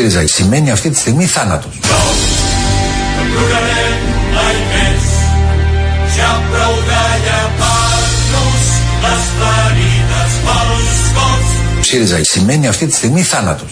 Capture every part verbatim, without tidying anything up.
ΣΥΡΙΖΑ σημαίνει αυτή τη στιγμή θάνατος. ΣΥΡΙΖΑ σημαίνει αυτή τη στιγμή θάνατος.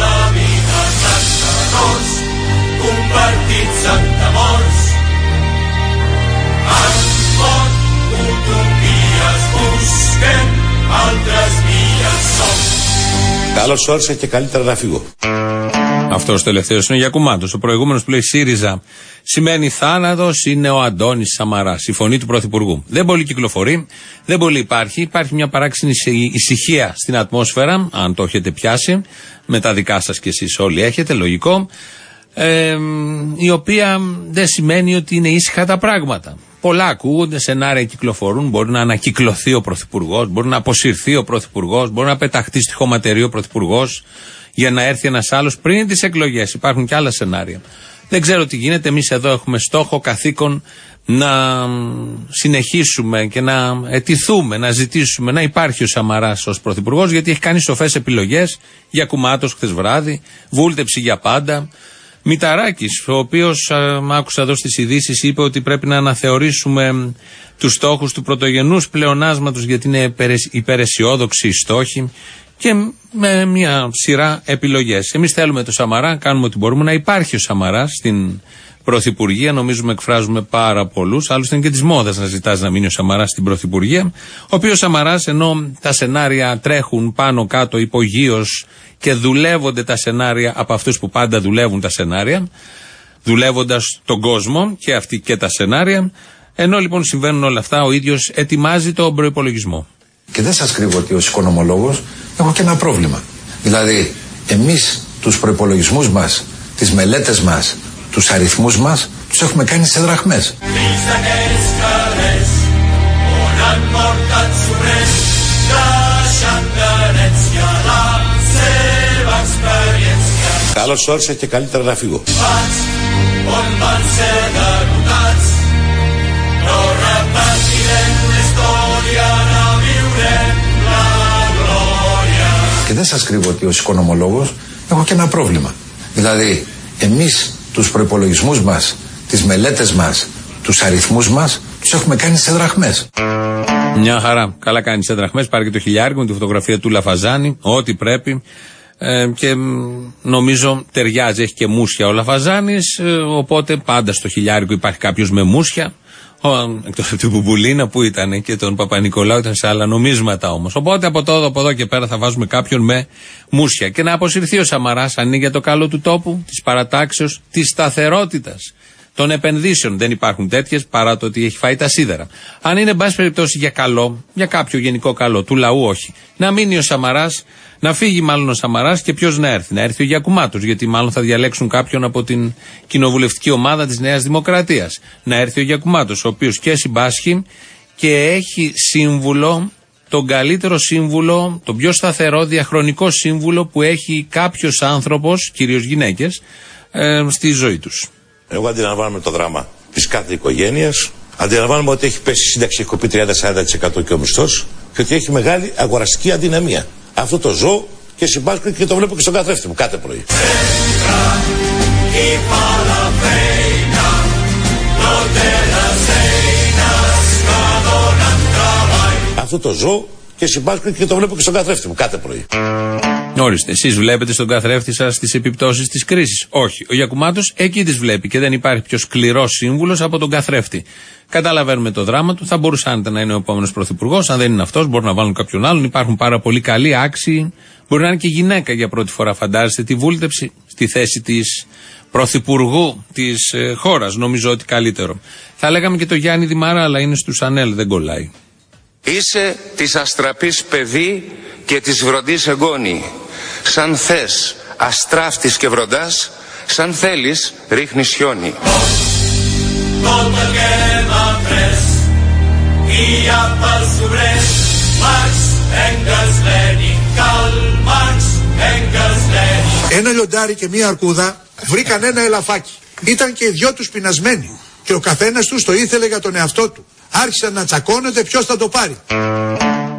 Καλώς όρισα και καλύτερα να φύγω. Αυτός τελευταίος είναι ο Γιακουμάτος. Ο προηγούμενος που λέει ΣΥΡΙΖΑ σημαίνει θάνατος είναι ο Αντώνης Σαμαράς, η φωνή του Πρωθυπουργού. Δεν πολύ κυκλοφορεί, δεν πολύ υπάρχει. Υπάρχει μια παράξενη ησυχία στην ατμόσφαιρα, αν το έχετε πιάσει, με τα δικά σας κι εσείς όλοι έχετε, λογικό, ε, η οποία δεν σημαίνει ότι είναι ήσυχα τα πράγματα. Πολλά ακούγονται, σενάρια κυκλοφορούν, μπορεί να ανακυκλωθεί ο Πρωθυπουργός, μπορεί να αποσυρθεί ο Πρωθυπουργός, μπορεί να πεταχτεί στη χωματερή ο Πρωθυπουργός για να έρθει ένας άλλος πριν τις εκλογές. Υπάρχουν και άλλα σενάρια. Δεν ξέρω τι γίνεται. Εμείς εδώ έχουμε στόχο, καθήκον να συνεχίσουμε και να αιτηθούμε, να ζητήσουμε να υπάρχει ο Σαμαράς ως Πρωθυπουργός, γιατί έχει κάνει σοφές επιλογές. Γιακουμάτος χθες βράδυ, βούλτεψη για πάντα. Μηταράκης, ο οποίος μ' άκουσα εδώ στις ειδήσεις, είπε ότι πρέπει να αναθεωρήσουμε τους στόχους του πρωτογενούς πλεονάσματος, γιατί είναι υπεραισιόδοξοι οι στόχοι, και με μια σειρά επιλογές. Εμείς θέλουμε το Σαμαρά, κάνουμε ό,τι μπορούμε να υπάρχει ο Σαμαράς στην Πρωθυπουργία. Νομίζουμε εκφράζουμε πάρα πολλούς. Άλλωστε είναι και της μόδας να ζητάς να μείνει ο Σαμαράς στην Πρωθυπουργία. Ο οποίος Σαμαράς, ενώ τα σενάρια τρέχουν πάνω κάτω υπογείως και δουλεύονται τα σενάρια από αυτούς που πάντα δουλεύουν τα σενάρια, δουλεύοντας τον κόσμο και αυτοί και τα σενάρια, ενώ λοιπόν συμβαίνουν όλα αυτά, ο ίδιος ετοιμάζει τον προϋπολογισμό. Και δεν σας κρύβω ότι ως οικονομολόγος έχω και ένα πρόβλημα. Δηλαδή, εμείς τους προϋπολογισμούς μας, τις μελέτες μας, τους αριθμούς μας, τους έχουμε κάνει σε δραχμές. Καλώς όρισα και καλύτερα να φύγω. Και δεν σας κρύβω ότι ως οικονομολόγος έχω και ένα πρόβλημα. Δηλαδή, εμείς τους προϋπολογισμούς μας, τις μελέτες μας, τους αριθμούς μας, τους έχουμε κάνει σε δραχμές. Μια χαρά. Καλά κάνει σε δραχμές. Πάρει και το χιλιάρικο με τη φωτογραφία του Λαφαζάνη, ό,τι πρέπει. Ε, και νομίζω ταιριάζει. Έχει και μουσια ο Λαφαζάνης, ε, οπότε πάντα στο χιλιάρικο υπάρχει κάποιος με μουσια. Εκτός από την Μπουμπουλίνα που ήταν και τον Παπα-Νικολάου, ήταν σε άλλα νομίσματα όμως. Οπότε από, το, από εδώ και πέρα θα βάζουμε κάποιον με μουσια. Και να αποσυρθεί ο Σαμαράς, αν είναι για το καλό του τόπου, της παρατάξεως, της σταθερότητας, των επενδύσεων. Δεν υπάρχουν τέτοιες παρά το ότι έχει φάει τα σίδερα. Αν είναι, εν πάση περιπτώσει, για καλό, για κάποιο γενικό καλό, του λαού όχι. Να μείνει ο Σαμαράς, να φύγει μάλλον ο Σαμαράς και ποιος να έρθει. Να έρθει ο Γιακουμάτος, γιατί μάλλον θα διαλέξουν κάποιον από την κοινοβουλευτική ομάδα της Νέας Δημοκρατίας. Να έρθει ο Γιακουμάτος, ο οποίος και συμπάσχει και έχει σύμβουλο, τον καλύτερο σύμβουλο, τον πιο σταθερό διαχρονικό σύμβουλο που έχει κάποιος άνθρωπος, κυρίως γυναίκες, ε, στη ζωή τους. Εγώ αντιλαμβάνομαι το δράμα της κάθε οικογένειας. Αντιλαμβάνομαι ότι έχει πέσει η σύνταξη, έχει κοπεί τριάντα με σαράντα τοις εκατό και ο μισθός, και ότι έχει μεγάλη αγοραστική αδυναμία. Αυτό το ζω και συμπάσχω και το βλέπω και στον καθρέφτη μου κάθε πρωί. Αυτό το ζω και συμπάσχω και το βλέπω και στον καθρέφτη μου κάθε πρωί. Ορίστε, εσείς βλέπετε στον καθρέφτη σας τις επιπτώσεις της κρίσης? Όχι. Ο Γιακουμάτος εκεί τις βλέπει και δεν υπάρχει πιο σκληρός σύμβουλος από τον καθρέφτη. Καταλαβαίνουμε το δράμα του. Θα μπορούσε να είναι ο επόμενος πρωθυπουργός. Αν δεν είναι αυτός, μπορεί να βάλουν κάποιον άλλον. Υπάρχουν πάρα πολύ καλοί, άξιοι. Μπορεί να είναι και γυναίκα για πρώτη φορά. Φαντάζεστε τη βούλτεψη στη θέση της πρωθυπουργού της ε, χώρας. Νομίζω ότι καλύτερο. Θα λέγαμε και το Γιάννη Δημαρά, αλλά είναι στους Ανέλ, δεν κολλάει. Είσαι της αστραπής παιδί και της βροντής εγγόνη. Σαν θες αστράφτης και βροντάς, σαν θέλεις ρίχνεις χιόνι. Ένα λιοντάρι και μία αρκούδα βρήκαν ένα ελαφάκι. Ήταν και οι δυο τους πεινασμένοι και ο καθένας τους το ήθελε για τον εαυτό του. Άρχισαν να τσακώνονται ποιος θα το πάρει.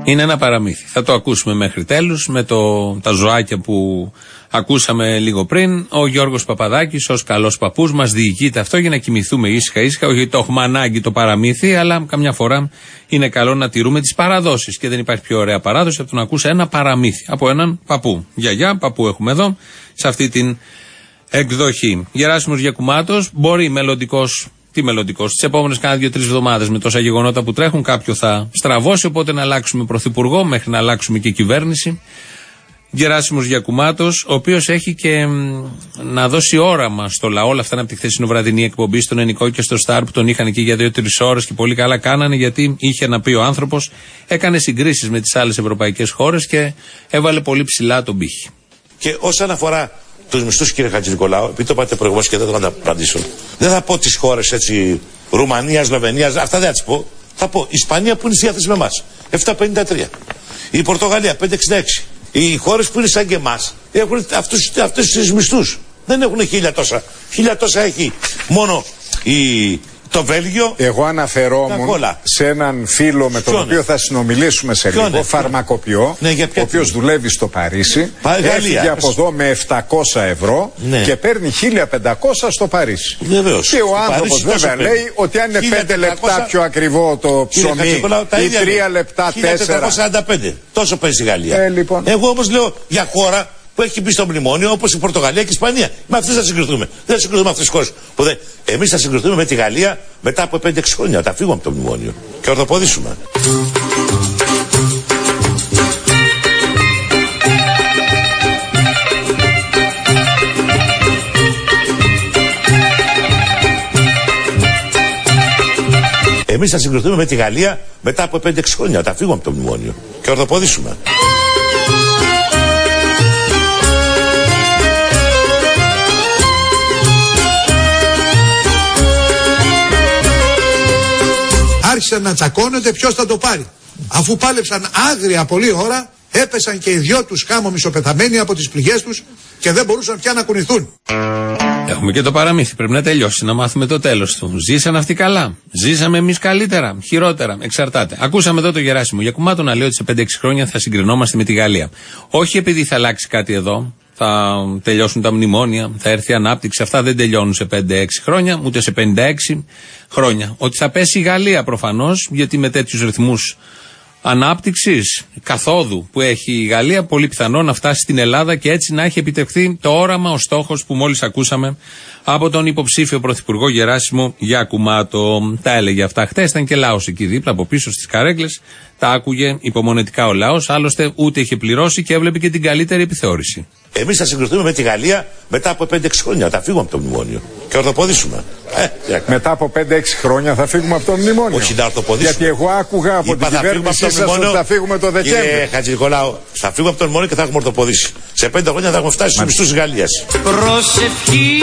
Είναι ένα παραμύθι. Θα το ακούσουμε μέχρι τέλους με το, τα ζωάκια που ακούσαμε λίγο πριν. Ο Γιώργος Παπαδάκης, ως καλός παππούς, μας διηγείται αυτό για να κοιμηθούμε ήσυχα ήσυχα. Όχι το έχουμε ανάγκη το παραμύθι, αλλά καμιά φορά είναι καλό να τηρούμε τις παραδόσεις. Και δεν υπάρχει πιο ωραία παράδοση από το να ακούσει ένα παραμύθι από έναν παππού. Γιαγιά, παππού έχουμε εδώ, σε αυτή την εκδοχή. Γεράσιμος Γιακουμάτος, μπορεί μελλοντικός. Τι μελλοντικός, τις επόμενες κάνα δύο-τρεις εβδομάδες με τόσα γεγονότα που τρέχουν, κάποιο θα στραβώσει. Οπότε να αλλάξουμε πρωθυπουργό, μέχρι να αλλάξουμε και κυβέρνηση. Γεράσιμος Γιακουμάτος, ο οποίος έχει και μ, να δώσει όραμα στο λαό. Όλα αυτά είναι από τη χθεσινοβραδινή εκπομπή στον Ενικό και στο Σταρ που τον είχαν εκεί για δύο-τρεις ώρες και πολύ καλά κάνανε, γιατί είχε να πει ο άνθρωπος, έκανε συγκρίσεις με τις άλλες ευρωπαϊκές χώρες και έβαλε πολύ ψηλά τον πύχη. Και όσον αφορά τους μισθούς, κύριε Χατζηνικολάου, επειδή το πάτε προηγουμένως και δεν το απαντήσω, δεν θα πω τις χώρες έτσι, Ρουμανία, Σλοβενία, αυτά δεν θα τις πω. Θα πω Ισπανία που είναι στη διάθεση με εμάς, επτακόσια πενήντα τρία. Η Πορτογαλία, πεντακόσια εξήντα έξι. Οι χώρες που είναι σαν και εμάς έχουν αυτούς, αυτούς τους μισθούς. Δεν έχουν χίλια τόσα. Χίλια τόσα έχει μόνο η, το Βέλγιο. Εγώ αναφερόμουν σε έναν φίλο με τον οποίο θα συνομιλήσουμε σε λίγο, φαρμακοποιό, ναι, ο οποίος δουλεύει στο Παρίσι. Έφυγε από εδώ με επτακόσια ευρώ, ναι, και παίρνει χίλια πεντακόσια στο Παρίσι. Βεβαίως. Και ο άνθρωπος βέβαια λέει ότι αν είναι πέντε λεπτά πιο ακριβό το ψωμί ή τρία λεπτά τέσσερα. χίλια τετρακόσια σαράντα πέντε. Τόσο παίζει η Γαλλία. Ε, λοιπόν. Εγώ όμως λέω για χώρα που έχει μπει στο μνημόνιο, όπως η Πορτογαλία και η Ισπανία. Με αυτές θα συγκριθούμε. Δεν θα συγκριθούμε με αυτές τις χώρες. Που δεν... Εμείς θα συγκριθούμε με τη Γαλλία μετά από πέντε έξι χρόνια. Θα φύγουμε από το μνημόνιο και ορθοποδήσουμε. Εμείς θα συγκριθούμε με τη Γαλλία μετά από πέντε έξι χρόνια. Θα φύγουμε από το μνημόνιο και ορθοποδήσουμε. Άρχισαν να τσακώνονται ποιος θα το πάρει. Αφού πάλεψαν άγρια πολλή ώρα, έπεσαν και οι δυο τους χάμω μισοπεθαμένοι από τις πληγές τους και δεν μπορούσαν πια να κουνηθούν. Έχουμε και το παραμύθι, πρέπει να τελειώσει, να μάθουμε το τέλος του. Ζήσαν αυτοί καλά. Ζήσαμε εμείς καλύτερα, χειρότερα, εξαρτάται. Ακούσαμε εδώ το Γεράσιμο Γιακουμάτο να λέει ότι σε πέντε έξι χρόνια θα συγκρινόμαστε με τη Γαλλία. Όχι επειδή θα αλλάξει κάτι εδώ, θα τελειώσουν τα μνημόνια, θα έρθει η ανάπτυξη. Αυτά δεν τελειώνουν σε πέντε έξι χρόνια, ούτε σε πενήντα έξι χρόνια. Ότι θα πέσει η Γαλλία προφανώς, γιατί με τέτοιους ρυθμούς ανάπτυξης, καθόδου που έχει η Γαλλία, πολύ πιθανό να φτάσει στην Ελλάδα και έτσι να έχει επιτευχθεί το όραμα, ο στόχος που μόλις ακούσαμε από τον υποψήφιο πρωθυπουργό Γεράσιμο Γιακουμάτο. Τα έλεγε αυτά χτες, ήταν και λαός εκεί δίπλα από πίσω στις καρέκλες. Τα άκουγε υπομονετικά ο λαός, άλλωστε ούτε είχε πληρώσει και έβλεπε και την καλύτερη επιθεώρηση. Εμείς θα συγκριθούμε με τη Γαλλία μετά από πέντε έξι χρόνια. Θα φύγουμε από το μνημόνιο και ορθοποδήσουμε. Ε, μετά από πέντε έξι χρόνια θα φύγουμε από το μνημόνιο. Όχι, να ορθοποδήσουμε. Γιατί εγώ άκουγα από Είπα, την κυβέρνησή σας ότι θα φύγουμε το Δεκέμβρη. Κύριε Χατζηνικολάου, θα φύγουμε από το μνημόνιο και θα έχουμε ορθοποδήσει. Σε πέντε χρόνια θα έχουμε φτάσει στους μισθούς της Γαλλίας. Προσευχή.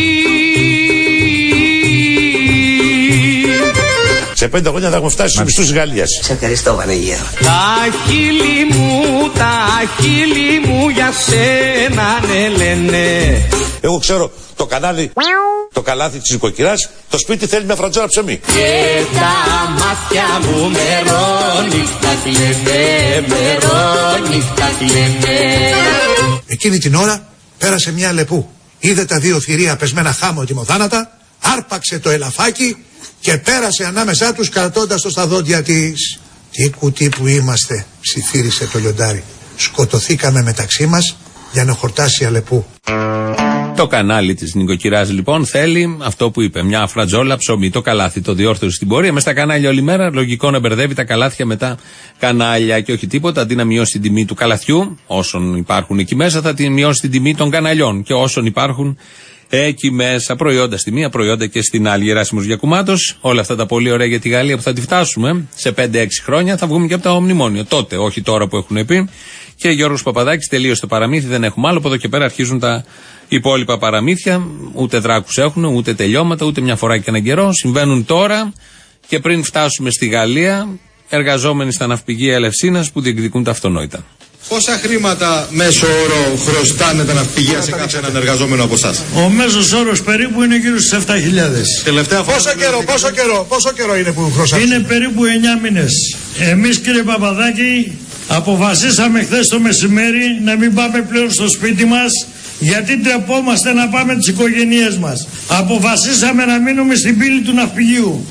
Σε πέντε χρόνια θα έχουμε φτάσει στους μισθούς της Γαλλίας. Σε ευχαριστώ, Βανεγέρο. Τα χείλη μου, τα χείλη μου για σένα, ναι, λένε. Εγώ ξέρω το κανάλι, το καλάθι της νοικοκυράς, το σπίτι θέλει μια φραντζόρα ψωμί. Και τα μάτια μου μερόνυχτα κλαίνε, μερόνυχτα κλαίνε. Εκείνη την ώρα πέρασε μια λεπού. Είδε τα δύο θηρία πεσμένα χάμω ετοιμοθάνατα, άρπαξε το ελαφάκι και πέρασε ανάμεσά τους κρατώντας το στα δόντια της. Τι κουτί που είμαστε, ψιθύρισε το λιοντάρι. Σκοτωθήκαμε μεταξύ μας για να χορτάσει η Αλεπού. Το κανάλι της νοικοκυράς λοιπόν θέλει αυτό που είπε, μια φρατζόλα ψωμί. Το καλάθι το διόρθωσε στην πορεία. Μες στα κανάλια όλη μέρα, λογικό να μπερδεύει τα καλάθια με τα κανάλια και όχι τίποτα. Αντί να μειώσει την τιμή του καλαθιού, όσων υπάρχουν εκεί μέσα, θα την μειώσει την τιμή των καναλιών και όσων υπάρχουν εκεί μέσα. Προϊόντα στη μία, προϊόντα και στην άλλη. Γεράσιμος Γιακουμάτος, όλα αυτά τα πολύ ωραία για τη Γαλλία που θα τη φτάσουμε σε πέντε έξι χρόνια, θα βγούμε και από το μνημόνιο. Τότε, όχι τώρα που έχουν πει. Και Γιώργος Παπαδάκης, τελείωσε το παραμύθι, δεν έχουμε άλλο. Από εδώ και πέρα αρχίζουν τα υπόλοιπα παραμύθια. Ούτε δράκους έχουν, ούτε τελειώματα, ούτε μια φορά και έναν καιρό. Συμβαίνουν τώρα και πριν φτάσουμε στη Γαλλία, εργαζόμενοι στα ναυπηγεία Ελευσίνας που διεκδικούν τα αυτονόητα. Πόσα χρήματα μέσω όρο χρωστάνε τα ναυπηγεία σε κάθε έναν εργαζόμενο από εσάς? Ο μέσος όρος περίπου είναι γύρω στους επτά χιλιάδες. Τελευταία φορά. Πόσο καιρό, πόσο καιρό, πόσο καιρό είναι που χρωστάνε? Είναι περίπου εννιά μήνες. Εμείς, κύριε Παπαδάκη, αποφασίσαμε χθες το μεσημέρι να μην πάμε πλέον στο σπίτι μας, γιατί τρεπόμαστε να πάμε τις οικογένειές μας. Αποφασίσαμε να μείνουμε στην πύλη του ναυπηγείου.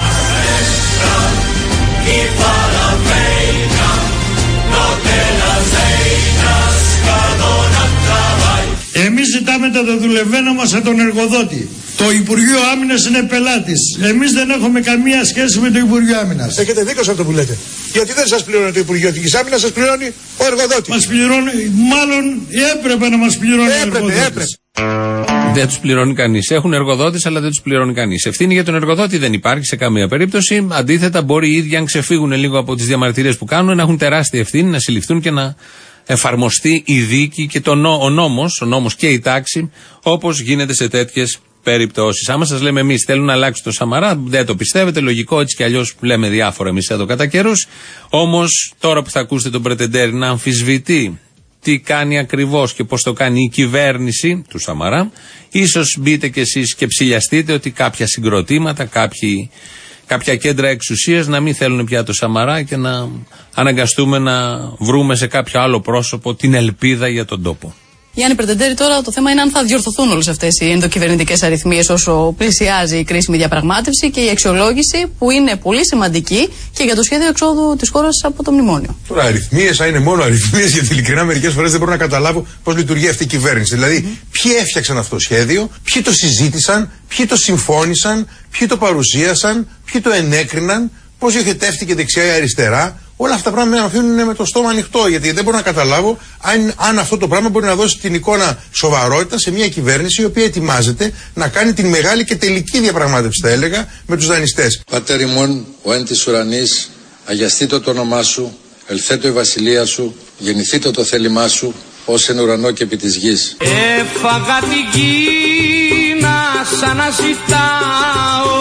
Εμείς ζητάμε τα δεδουλευμένα μας από τον εργοδότη. Το Υπουργείο Άμυνας είναι πελάτης. Εμείς δεν έχουμε καμία σχέση με το Υπουργείο Άμυνας. Έχετε δίκιο σε αυτό που λέτε. Γιατί δεν σας πληρώνει το Υπουργείο της Άμυνας, σας πληρώνει ο εργοδότης. Μας πληρώνει, μάλλον έπρεπε να μας πληρώνει έπρεπε, ο εργοδότης. Έπρεπε. Δεν τους πληρώνει κανείς. Έχουν εργοδότες, αλλά δεν τους πληρώνει κανείς. Ευθύνη για τον εργοδότη δεν υπάρχει σε καμία περίπτωση. Αντίθετα, μπορεί οι ίδιοι, αν ξεφύγουν λίγο από τις διαμαρτυρίες που κάνουν, να έχουν τεράστια ευθύνη, να συλληφθούν και να εφαρμοστεί η δίκη και το νό, ο νόμος, ο νόμος και η τάξη, όπως γίνεται σε τέτοιες περιπτώσεις. Άμα σας λέμε εμείς θέλουν να αλλάξουν το Σαμαρά, δεν το πιστεύετε, λογικό, έτσι κι αλλιώς λέμε διάφορα εμείς εδώ κατά καιρούς. Όμως τώρα που θα ακούσετε τον Πρετεντέρη να αμφισβητεί τι κάνει ακριβώς και πώς το κάνει η κυβέρνηση του Σαμαρά, ίσως μπείτε κι εσείς και ψηλιαστείτε ότι κάποια συγκροτήματα, κάποιοι, κάποια κέντρα εξουσίας να μην θέλουν πια το Σαμαρά και να αναγκαστούμε να βρούμε σε κάποιο άλλο πρόσωπο την ελπίδα για τον τόπο. Γιάννη Πρετεντέρη, τώρα το θέμα είναι αν θα διορθωθούν όλες αυτές οι ενδοκυβερνητικές αριθμίες όσο πλησιάζει η κρίσιμη διαπραγμάτευση και η αξιολόγηση που είναι πολύ σημαντική και για το σχέδιο εξόδου της χώρας από το μνημόνιο. Τώρα, αριθμίες, αν είναι μόνο αριθμίες, γιατί ειλικρινά μερικές φορές δεν μπορώ να καταλάβω πώς λειτουργεί αυτή η κυβέρνηση. Δηλαδή, mm-hmm. ποιοι έφτιαξαν αυτό το σχέδιο, ποιοι το συζήτησαν, ποιοι το συμφώνησαν, ποιοι το παρουσίασαν, ποιοι το ενέκριναν, πώς διοχετεύτηκε δεξιά ή αριστερά. Όλα αυτά τα πράγματα με αφήνουν με το στόμα ανοιχτό, γιατί δεν μπορώ να καταλάβω αν, αν αυτό το πράγμα μπορεί να δώσει την εικόνα σοβαρότητα σε μια κυβέρνηση η οποία ετοιμάζεται να κάνει την μεγάλη και τελική διαπραγμάτευση, θα έλεγα, με τους δανειστές. Πατέρ ημών, ο εν της ουρανής, αγιαστήτω το όνομά σου, ελθέτω η βασιλεία σου, γεννηθήτω το θέλημά σου, ως εν ουρανό και επί της γης. Έφαγα την γη να σ' αναζητάω,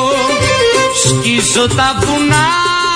σκίζω τα βουνά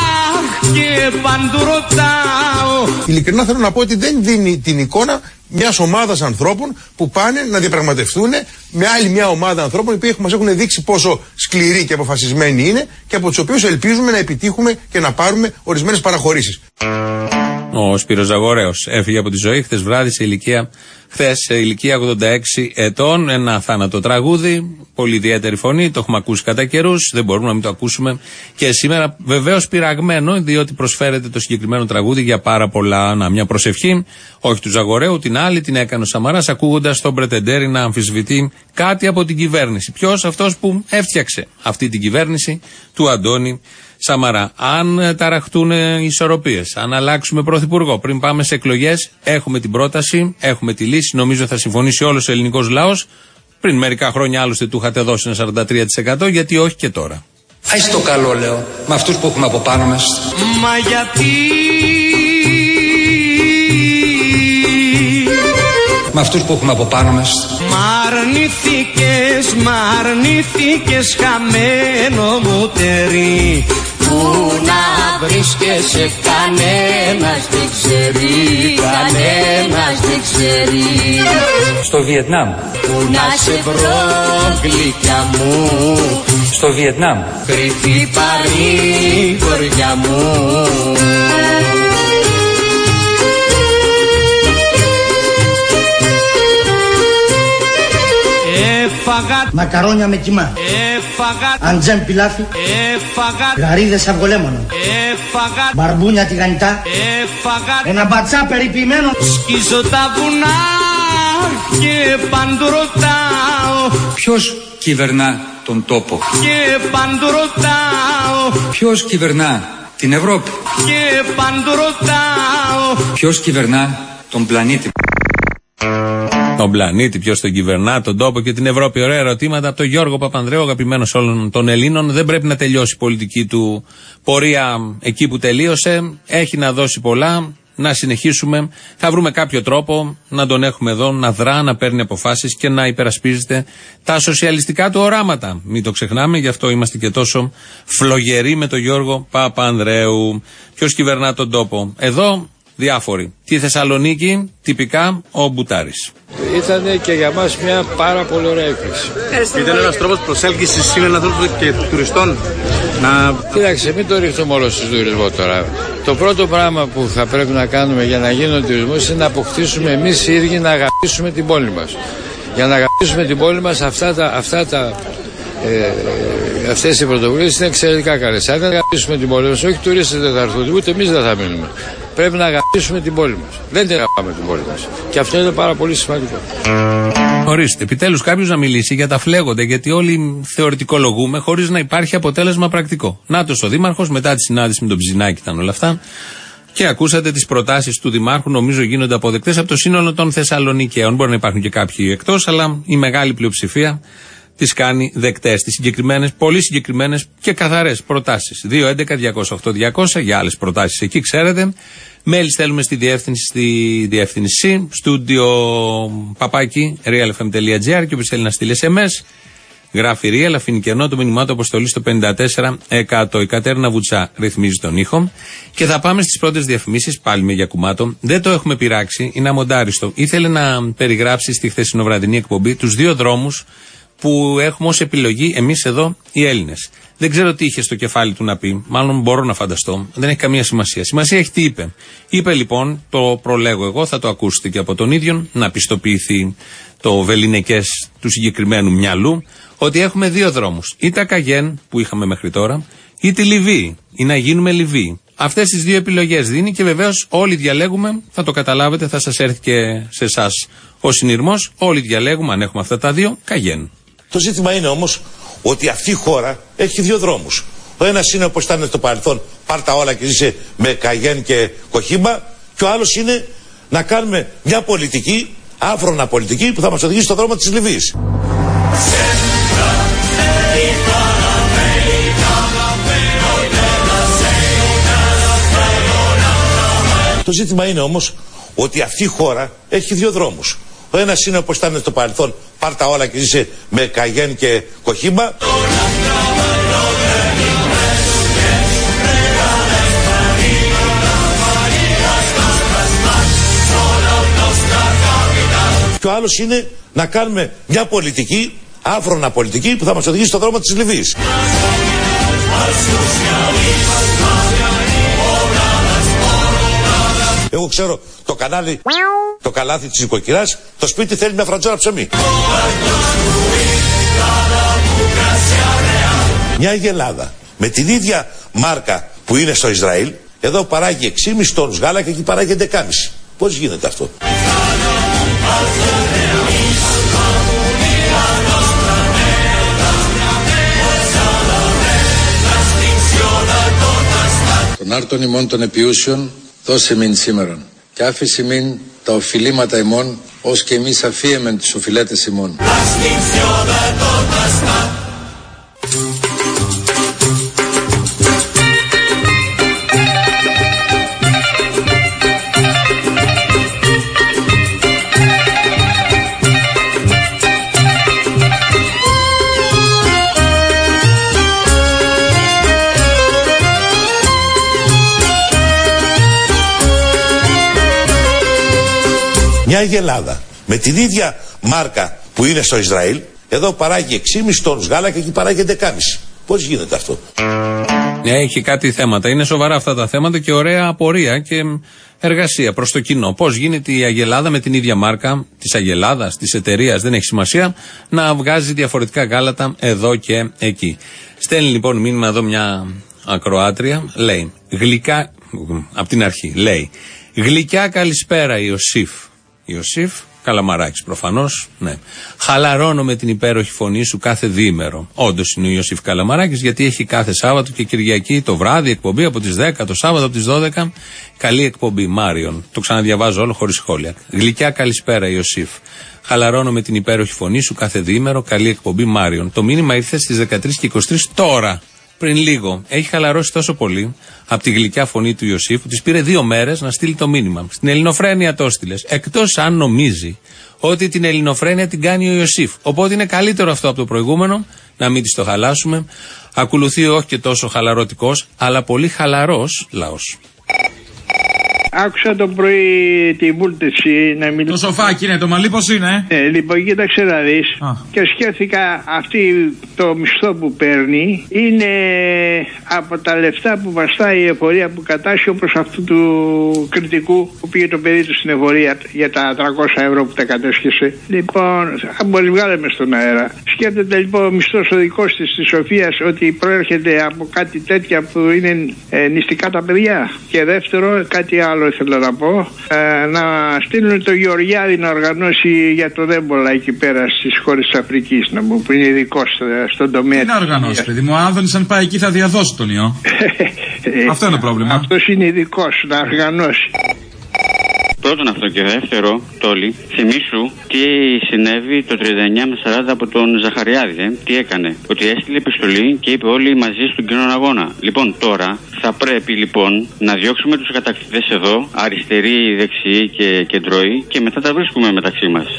και παντού ρωτάω. Ειλικρινά θέλω να πω ότι δεν δίνει την εικόνα μιας ομάδας ανθρώπων που πάνε να διαπραγματευτούν με άλλη μια ομάδα ανθρώπων οι οποίοι μας έχουν δείξει πόσο σκληροί και αποφασισμένοι είναι και από τους οποίους ελπίζουμε να επιτύχουμε και να πάρουμε ορισμένες παραχωρήσεις. Ο Σπύρος Ζαγορέος έφυγε από τη ζωή χθες βράδυ σε ηλικία, χθες σε ηλικία ογδόντα έξι ετών. Ένα θάνατο τραγούδι, πολύ ιδιαίτερη φωνή, το έχουμε ακούσει κατά καιρούς, δεν μπορούμε να μην το ακούσουμε και σήμερα. Βεβαίως πειραγμένο, διότι προσφέρεται το συγκεκριμένο τραγούδι για πάρα πολλά. Να, μια προσευχή, όχι του Ζαγορέου, την άλλη την έκανε ο Σαμαράς, ακούγοντας τον Πρετεντέρη να αμφισβητεί κάτι από την κυβέρνηση. Ποιος? Αυτός που έφτιαξε αυτή την κυβέρνηση του Αντώνη Σαμαρά. Αν ταραχτούν οι ισορροπίες, αν αλλάξουμε πρωθυπουργό πριν πάμε σε εκλογές, έχουμε την πρόταση, έχουμε τη λύση. Νομίζω θα συμφωνήσει όλος ο ελληνικός λαός. Πριν μερικά χρόνια άλλωστε του είχατε δώσει ένα σαράντα τρία τοις εκατό, γιατί όχι και τώρα. Άις το καλό, λέω, με αυτούς που έχουμε από πάνω μας. Μα γιατί? Με αυτούς που έχουμε από πάνω μας. Μ' αρνηθήκες, μ' αρνηθήκες, χαμένο μου τερί. Πού να βρίσκεσαι, κανένας δεν ξέρει, κανένας δεν ξέρει. Στο Βιετνάμ. Πού να σε βρω, γλυκιά μου. Στο Βιετνάμ. Κρυφή παρηγοριά μου. Έφαγα μακαρόνια με κιμά. Έφαγα αντζέμ πιλάφι. Έφαγα γαρίδες αυγολέμονο. Έφαγα μπαρμπούνια τηγανιτά. Έφαγα ένα μπατσά περιποιημένο. Σκίζω τα βουνά και παντού ρωτάω. Ποιος κυβερνά τον τόπο? Και παντού ρωτάω. Ποιος κυβερνά την Ευρώπη? Και παντού ρωτάω. Ποιος κυβερνά τον πλανήτη? Τον πλανήτη, ποιος τον κυβερνά, τον τόπο και την Ευρώπη. Ωραία ερωτήματα από τον Γιώργο Παπανδρέου, αγαπημένος όλων των Ελλήνων. Δεν πρέπει να τελειώσει η πολιτική του πορεία εκεί που τελείωσε. Έχει να δώσει πολλά. Να συνεχίσουμε. Θα βρούμε κάποιο τρόπο να τον έχουμε εδώ, να δρά, να παίρνει αποφάσεις και να υπερασπίζεται τα σοσιαλιστικά του οράματα. Μην το ξεχνάμε, γι' αυτό είμαστε και τόσο φλογεροί με τον Γιώργο Παπανδρέου. Ποιος κυβερνά τον τόπο? Εδώ διάφοροι. Τη Θεσσαλονίκη, τυπικά ο Μπουτάρης. Ήταν και για μας μια πάρα πολύ ωραία έκθεση. Ήταν ένας τρόπος προσέλκυσης σήμερα ανθρώπων και τουριστών. Να... Κοίταξε, μην το ρίχνουμε όλο στον τουρισμό τώρα. Το πρώτο πράγμα που θα πρέπει να κάνουμε για να γίνει ο τουρισμός είναι να αποκτήσουμε εμείς οι ίδιοι να αγαπήσουμε την πόλη μας. Για να αγαπήσουμε την πόλη μας, αυτά τα, αυτά τα, ε, αυτές οι πρωτοβουλίες είναι εξαιρετικά καλές. Αν δεν αγαπήσουμε την πόλη μας, όχι τουρίστες δεν θα έρθουν, ούτε εμείς δεν θα μείνουμε. Πρέπει να αγαπήσουμε την πόλη μας. Δεν την αγαπάμε την πόλη μας. Και αυτό είναι πάρα πολύ σημαντικό. Ορίστε, επιτέλους κάποιος να μιλήσει για τα φλέγοντα, γιατί όλοι θεωρητικολογούμε χωρίς να υπάρχει αποτέλεσμα πρακτικό. Νάτος ο Δήμαρχος, μετά τη συνάντηση με τον Ψινάκη ήταν όλα αυτά. Και ακούσατε τις προτάσεις του Δημάρχου, νομίζω γίνονται αποδεκτές από το σύνολο των Θεσσαλονικαίων. Μπορεί να υπάρχουν και κάποιοι εκτός, αλλά η μεγάλη πλειοψηφία τις κάνει δεκτές. Τις συγκεκριμένες, πολύ συγκεκριμένες και καθαρές προτάσεις. δύο έντεκα διακόσια οκτώ διακόσια για άλλες προτάσεις εκεί, ξέρετε. Mail στέλνουμε στη διεύθυνση, στη διεύθυνση στούντιο παπάκι realfm.gr και όποιος θέλει να στείλει ες εμ ες γράφει real, αφήνει κενό το μήνυμά του αποστολή στο πενήντα τέσσερα εκατό. Η Κατέρινα Βουτσά ρυθμίζει τον ήχο. Και θα πάμε στις πρώτες διαφημίσεις, πάλι με Γιακουμάτο. Δεν το έχουμε πειράξει, είναι αμοντάριστο. Ήθελε να περιγράψει στη χθεσινοβραδινή εκπομπή τους δύο δρόμους που έχουμε ως επιλογή εμείς εδώ οι Έλληνες. Δεν ξέρω τι είχε στο κεφάλι του να πει, μάλλον μπορώ να φανταστώ. Δεν έχει καμία σημασία. Σημασία έχει τι είπε. Είπε λοιπόν, το προλέγω εγώ, θα το ακούσετε και από τον ίδιο, να πιστοποιηθεί το βεληνικές του συγκεκριμένου μυαλού, ότι έχουμε δύο δρόμους. Ή τα Καγέν που είχαμε μέχρι τώρα, ή τη Λιβύη, ή να γίνουμε Λιβύη. Αυτές τις δύο επιλογές δίνει και βεβαίως όλοι διαλέγουμε, θα το καταλάβετε, θα σας έρθει και σε εσάς ο συνειρμός. Όλοι διαλέγουμε, αν έχουμε αυτά τα δύο, Καγέν. Το ζήτημα είναι όμως ότι αυτή η χώρα έχει δύο δρόμους. Ο ένας είναι όπως ήταν στο παρελθόν, πάρ' τα όλα και ζήσε με Καγέν και Κοχύμπα, και ο άλλος είναι να κάνουμε μια πολιτική, άφρονα πολιτική, που θα μας οδηγήσει στον δρόμο της Λιβύης. Το ζήτημα είναι όμως ότι αυτή η χώρα έχει δύο δρόμους. Ο ένας είναι όπως ήταν στο παρελθόν, πάρ' τα όλα και ζήσε με Καγέν και Κοχύμπα. Και ο άλλος είναι να κάνουμε μια πολιτική, άφρονα πολιτική, που θα μας οδηγήσει στον δρόμο της Λιβύης. Εγώ ξέρω το κανάλι, το καλάθι της οικοκυράς, το σπίτι θέλει μια φραντζόρα ψωμί. Μια αγελάδα με την ίδια μάρκα που είναι στο Ισραήλ, εδώ παράγει έξι κόμμα πέντε τόνους γάλα και εκεί παράγει έντεκα κόμμα πέντε. Πώς γίνεται αυτό? Τον άρτον ημών των επιούσιων δώσε μην σήμερον και άφησε μην τα οφειλήματα ημών ως και εμείς αφίεμεν τους οφειλέτες ημών. Μια αγελάδα με την ίδια μάρκα που είναι στο Ισραήλ, εδώ παράγει έξι κόμμα πέντε τόνους γάλα και εκεί παράγει έντεκα κόμμα πέντε. Πώς γίνεται αυτό? Έχει κάτι θέματα. Είναι σοβαρά αυτά τα θέματα και ωραία απορία και εργασία προς το κοινό. Πώς γίνεται η αγελάδα με την ίδια μάρκα της αγελάδας, της εταιρείας, δεν έχει σημασία, να βγάζει διαφορετικά γάλατα εδώ και εκεί. Στέλνει λοιπόν μήνυμα εδώ μια ακροάτρια, λέει, γλυκά, από την αρχή, λέει, γλυκιά καλησπέρα Ιωσήφ. Ιωσήφ Καλαμαράκης προφανώς, ναι. Χαλαρώνω με την υπέροχη φωνή σου κάθε διήμερο. Όντως είναι ο Ιωσήφ Καλαμαράκης, γιατί έχει κάθε Σάββατο και Κυριακή το βράδυ εκπομπή από τις δέκα, το Σάββατο από τις δώδεκα. Καλή εκπομπή, Μάριον. Το ξαναδιαβάζω όλο χωρίς σχόλια. Γλυκιά καλησπέρα Ιωσήφ. Χαλαρώνω με την υπέροχη φωνή σου κάθε διήμερο. Καλή εκπομπή, Μάριον. Το μήνυμα ήρθε στις δεκατρείς και είκοσι τρεις τώρα. Πριν λίγο. Έχει χαλαρώσει τόσο πολύ από τη γλυκιά φωνή του Ιωσήφ που της πήρε δύο μέρες να στείλει το μήνυμα. Στην Ελληνοφρένεια το έστειλες. Εκτός αν νομίζει ότι την Ελληνοφρένεια την κάνει ο Ιωσήφ. Οπότε είναι καλύτερο αυτό από το προηγούμενο, να μην της το χαλάσουμε. Ακολουθεί όχι και τόσο χαλαρωτικός, αλλά πολύ χαλαρός λαός. Άκουσα το πρωί τη βούλτεση να μιλήσει. Το σοφάκι είναι, το μαλλί πώς είναι. Ε, λοιπόν, κοίταξε να δεις. Και σκέφτηκα αυτή το μισθό που παίρνει είναι από τα λεφτά που βαστάει η εφορία που κατάσχει, όπως αυτού του κριτικού που πήγε το παιδί του στην εφορία για τα τριακόσια ευρώ που τα κατέσχεσε. Λοιπόν, θα μπορεί βγάλε στον αέρα. Σκέφτεται λοιπόν ο μισθός ο δικός της της Σοφίας ότι προέρχεται από κάτι τέτοια που είναι ε, νηστικά τα παιδιά. Και δεύτερο, κάτι άλλο ήθελα να πω, ε, να στείλουν το Γεωργιάδη να οργανώσει για το δέμπολα εκεί πέρα στις χώρες της Αφρικής, να μου, που είναι ειδικός στον τομέα. Τι να οργανώσει, παιδί μου, ο Άδωνης αν πάει εκεί θα διαδώσει τον ιό. Αυτό είναι το πρόβλημα. Αυτός είναι ειδικός να οργανώσει. Πρώτον αυτό και δεύτερο, Τόλι, θυμήσου τι συνέβη το τριάντα εννιά με σαράντα από τον Ζαχαριάδη. Ε? Τι έκανε? Ότι έστειλε επιστολή και είπε όλοι μαζί στον κοινό αγώνα. Λοιπόν, τώρα θα πρέπει λοιπόν να διώξουμε τους κατακτητές εδώ, αριστεροί, δεξιοί και κεντρώοι, και μετά τα βρίσκουμε μεταξύ μας.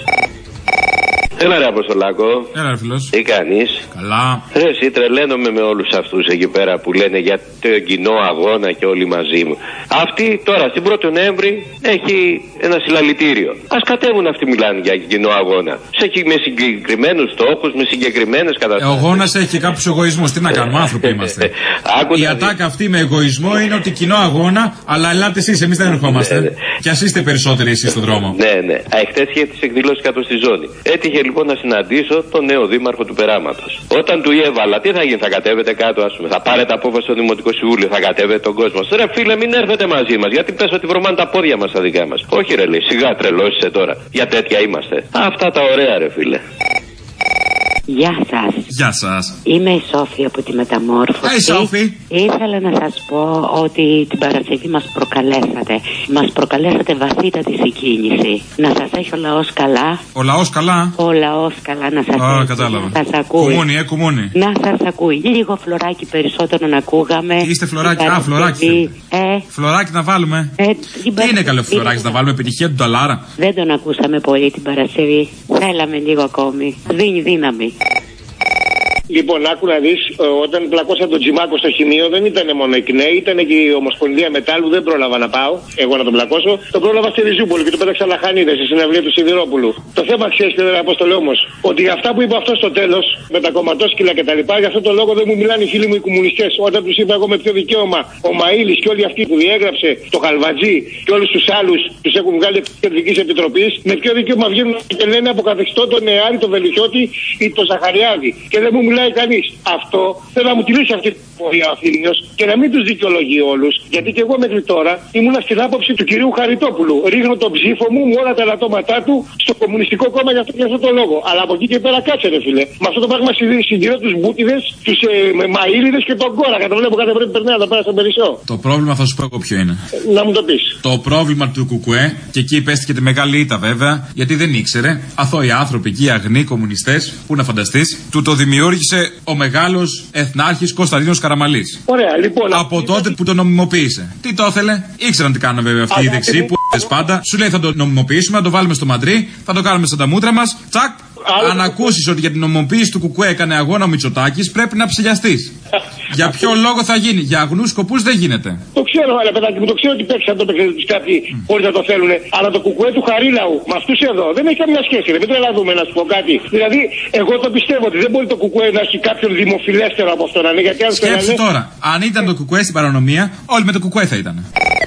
Έλα ρε Αποστολάκο. Έλα ρε φίλος. Τι κάνεις? Καλά. Ρε εσύ, τρελαίνομαι με όλους αυτούς εκεί πέρα που λένε για το κοινό αγώνα και όλοι μαζί μου. Αυτή τώρα στην πρώτη Νοέμβρη έχει ένα συλλαλητήριο. Ας κατέβουν αυτοί μιλάνε για κοινό αγώνα. Σε, με συγκεκριμένους στόχους, με συγκεκριμένες καταστάσεις. Ο αγώνας έχει και κάποιους εγωισμούς. Τι να κάνουμε, άνθρωποι είμαστε. Η ατάκα αυτή με εγωισμό είναι ότι κοινό αγώνα, αλλά ελάτε εσείς, εμείς δεν ερχόμαστε. Ναι, ναι. Κι ας είστε περισσότεροι εσείς στον δρόμο. Ναι, ναι. Εχθές είχε τις εκδηλώσεις κάτω στη ζώνη. Έτυχε λοιπόν να συναντήσω τον νέο δήμαρχο του Περάματος. Όταν του έβαλα, τι θα γίνει, θα κατέβετε κάτω, ας πούμε, θα πάρετε απόφαση στο Δημοτικό Συμβούλιο, θα κατέβετε τον κόσμο. Ρε φίλε, μην έρθετε μαζί μας, γιατί πες ότι βρωμάνε τα πόδια μας τα δικά μας. Όχι ρε, λέει, σιγά τρελώσαι τώρα. Για τέτοια είμαστε. Αυτά τα ωραία, ρε φίλε. Γεια σας. Γεια σας. Είμαι η Σόφη από τη Μεταμόρφωση. Hey, Σόφη. Ήθελα να σας πω ότι την Παρασκευή μας προκαλέσατε. Μας προκαλέσατε βαθύτατη συγκίνηση. Να σας έχει ο λαός καλά. Ο λαός καλά. Ο λαός καλά να σας ah, έχει. Κατάλαβα. Να σας ακούει. Κουμούνι, ε, κουμούνι. Να σας ακούει. Λίγο φλωράκι περισσότερο να ακούγαμε. Είστε φλωράκι. Α, φλωράκι. Ε. Φλωράκι να βάλουμε. Ε, Τι είναι καλό φλωράκι να βάλουμε, επιτυχία του ντολάρα. Δεν τον ακούσαμε πολύ την Παρασκευή. Θέλαμε λίγο ακόμη. Δίνει δύναμη. Λοιπόν, άκου να δεις, όταν πλακώσα τον Τζιμάκο στο χημείο δεν ήταν μόνο η ΚΝΕ, ήταν και η Ομοσπονδία Μετάλλου. Δεν πρόλαβα να πάω, εγώ να τον πλακώσω. Το πρόλαβα στη Ριζούπολη και του πέταξα λαχανίδες στη συναυλία του Σιδηρόπουλου. Το θέμα ξέρεις και δεν Απόστολε όμως, ότι για αυτά που είπε αυτό στο τέλος, με τα κομματόσκυλα κτλ., για αυτό το λόγο δεν μου μιλάνε οι φίλοι μου οι κομμουνιστές. Όταν τους είπα εγώ με ποιο δικαίωμα ο Μαΐλης και όλοι αυτοί που διέγραψε το Χαλβατζή και όλους τους άλλους τους έχουν βγάλει από τη Κεντρική Επιτροπή, με ποιο δικαίωμα βγαίνουν και λένε αποκαθιστώ τον Νεάρη, τον Βελουχιώτη ή τον Ζαχαριάδη. Και δεν μου μιλάει κανείς. Αυτό θέλω να μου τηρήσει αυτή την πορεία ο Αθήνιος και να μην τους δικαιολογεί όλους. Γιατί και εγώ μέχρι τώρα ήμουνα στην άποψη του κυρίου Χαριτόπουλου. Ρίχνω τον ψήφο μου με όλα τα ελαττώματά του στο Κομμουνιστικό Κόμμα για αυτό, για αυτό το λόγο. Αλλά από εκεί και πέρα κάτσε ρε φίλε. Με αυτό το πράγμα συγκυρώ τους Μπούτιδες, τους ε, Μαΐλιδες και τον Κόρα. Καταλαβαίνω κάθε πρωί περνάει να τα πέρα στον Περισσό. Το πρόβλημα θα σου πω εγώ ποιο είναι. Ε, να μου το πεις. Το πρόβλημα του Κουκουέ, και εκεί υπέστηκε τη μεγάλη ήττα βέβαια, γιατί δεν ήξερε. Αθώοι άνθρωποι εκεί, αγνοί κομμουνιστές, που να φανταστείς, του το δημιούργησε ο μεγάλος εθνάρχης Κωνσταντίνος Καραμαλής. Ωραία, λοιπόν. Από τότε που το νομιμοποίησε. Τι το ήθελε, ήξεραν τι κάνουν βέβαια αυτοί οι δεξιοί που πάντα. Σου λέει θα το νομιμοποιήσουμε, να το βάλουμε στο μαντρί, θα το κάνουμε σαν τα μούτρα μας. Τσακ. Άλλο... Αν ακούσεις ότι για την νομιμοποίηση του Κουκουέ έκανε αγώνα ο Μητσοτάκης, πρέπει να ψηλιαστείς. Για ποιο λόγο θα γίνει, για αγνούς σκοπούς δεν γίνεται. Το ξέρω, αλλά παιδάκι μου, το ξέρω ότι παίξαν το παιχνίδι τους κάποιοι χωρίς να το θέλουν. Αλλά το Κουκουέ του Χαρίλαου με αυτούς εδώ δεν έχει καμία σχέση. Ρε. Μην τρελαθούμε να σου πω κάτι. Δηλαδή, εγώ το πιστεύω ότι δεν μπορεί το Κουκουέ να έχει κάποιον δημοφιλέστερο από αυτό να είναι. Γιατί αν σκέψου θέλανε... τώρα, αν ήταν το Κουκουέ στην παρανομία, όλοι με το Κουκουέ θα ήταν.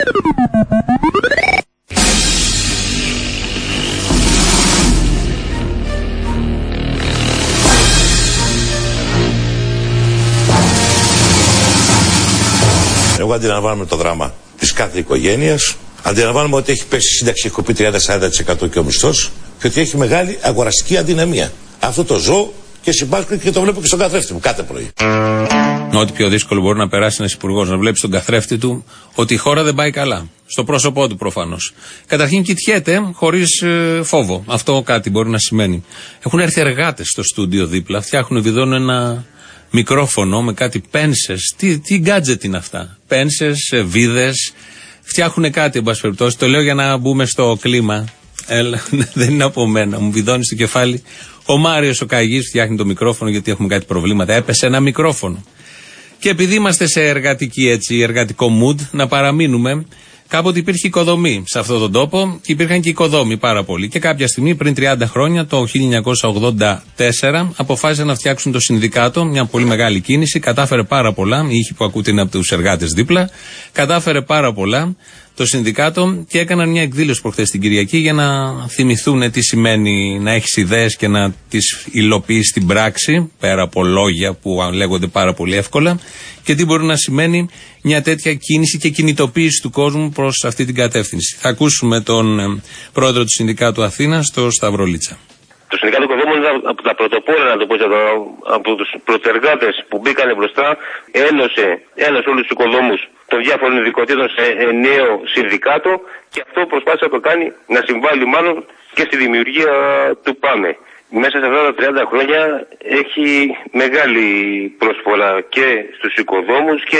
Εγώ αντιλαμβάνομαι το δράμα της κάθε οικογένειας. Αντιλαμβάνομαι ότι έχει πέσει η σύνταξη, έχω πει τριάντα με σαράντα τοις εκατό και ο μισθός, και ότι έχει μεγάλη αγοραστική αδυναμία. Αυτό το ζω και συμπάσχω και το βλέπω και στον καθρέφτη μου κάθε πρωί. Ό,τι πιο δύσκολο μπορεί να περάσει ένας υπουργός, να βλέπει στον καθρέφτη του ότι η χώρα δεν πάει καλά. Στο πρόσωπό του προφανώς. Καταρχήν κοιτιέται χωρίς ε, φόβο. Αυτό κάτι μπορεί να σημαίνει. Έχουν έρθει εργάτες στο στούντιο δίπλα, φτιάχνουν, βιδώνουν ένα μικρόφωνο με κάτι πένσες. Τι, τι gadget είναι αυτά. Πένσες, βίδες. Φτιάχνουν κάτι, εν πάση περιπτώσει. Το λέω για να μπούμε στο κλίμα. Έλα, δεν είναι από μένα. Μου βιδώνει στο κεφάλι. Ο Μάριος ο Καγής φτιάχνει το μικρόφωνο γιατί έχουμε κάτι προβλήματα. Έπεσε ένα μικρόφωνο. Και επειδή είμαστε σε εργατική έτσι, εργατικό mood, να παραμείνουμε. Κάποτε υπήρχε οικοδομή σε αυτόν τον τόπο και υπήρχαν και οικοδόμοι πάρα πολλοί. Και κάποια στιγμή, πριν τριάντα χρόνια, το χίλια εννιακόσια ογδόντα τέσσερα, αποφάσισαν να φτιάξουν το Συνδικάτο, μια πολύ μεγάλη κίνηση. Κατάφερε πάρα πολλά. Η ήχη που ακούτε είναι από τους εργάτες δίπλα. Κατάφερε πάρα πολλά το Συνδικάτο και έκαναν μια εκδήλωση προχθές την Κυριακή για να θυμηθούν τι σημαίνει να έχεις ιδέες και να τις υλοποιείς στην πράξη, πέρα από λόγια που λέγονται πάρα πολύ εύκολα, και τι μπορεί να σημαίνει μια τέτοια κίνηση και κινητοποίηση του κόσμου προς αυτή την κατεύθυνση. Θα ακούσουμε τον πρόεδρο του Συνδικάτου Αθήνας, τον Σταύρο Λίτσα. Το Συνδικάτο Οικοδόμων είναι από τα πρωτοπόρα, να το πω, από τους πρωτεργάτες που μπήκανε μπροστά, ένωσε, ένωσε όλους τους οικοδόμους των διάφορων ειδικοτήτων σε νέο συνδικάτο και αυτό προσπάθησε να το κάνει, να συμβάλλει μάλλον και στη δημιουργία του ΠΑΜΕ. Μέσα σε αυτά τα τριάντα χρόνια έχει μεγάλη προσφορά και στους οικοδόμους και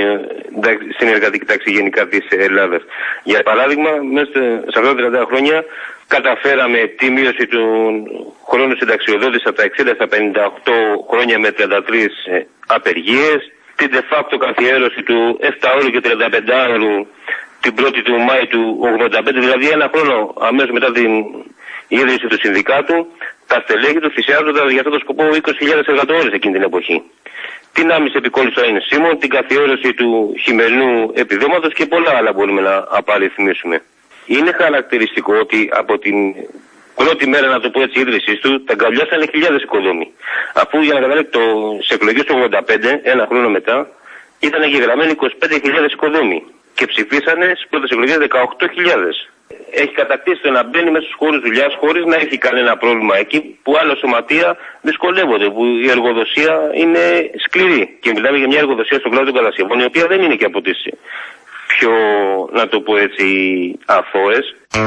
στην εργατική τάξη γενικά της Ελλάδας. Για παράδειγμα, μέσα σε αυτά τα τριάντα χρόνια καταφέραμε τη μείωση του χρόνου συνταξιοδότησης από τα εξήντα στα πενήντα οκτώ χρόνια με τριάντα τρεις απεργίες, την de facto καθιέρωση του επτάωρου και τριανταπεντάωρου την πρώτη του Μάη του ογδόντα πέντε, δηλαδή ένα χρόνο αμέσως μετά την ίδρυση του Συνδικάτου, τα στελέχη του θυσιάζονταν για αυτό το σκοπό είκοσι χιλιάδες εργατόρες εκείνη την εποχή. Την άμεση επικόλυση των ενσύμων, την καθιέρωση του χειμερινού επιδόματος και πολλά άλλα μπορούμε να απαριθμίσουμε. Είναι χαρακτηριστικό ότι από την πρώτη μέρα, να το πω έτσι, ίδρυσης του, τα αγκαλιάσανε χιλιάδες οικοδόμοι. Αφού, για να καταλάβετε, το, σε εκλογές του ογδόντα πέντε, ένα χρόνο μετά, ήταν εγγεγραμμένοι είκοσι πέντε χιλιάδες οικοδόμοι και ψηφίσανε στις πρώτες εκλογές δεκαοκτώ χιλιάδες. Έχει κατακτήσει το να μπαίνει μέσα στους χώρους δουλειάς χωρίς να έχει κανένα πρόβλημα εκεί που άλλα σωματεία δυσκολεύονται, που η εργοδοσία είναι σκληρή. Και μιλάμε για μια εργοδοσία στον κλάδο των κατασκευών, η οποία δεν είναι και από τις πιο, να το πω έτσι, αθώες.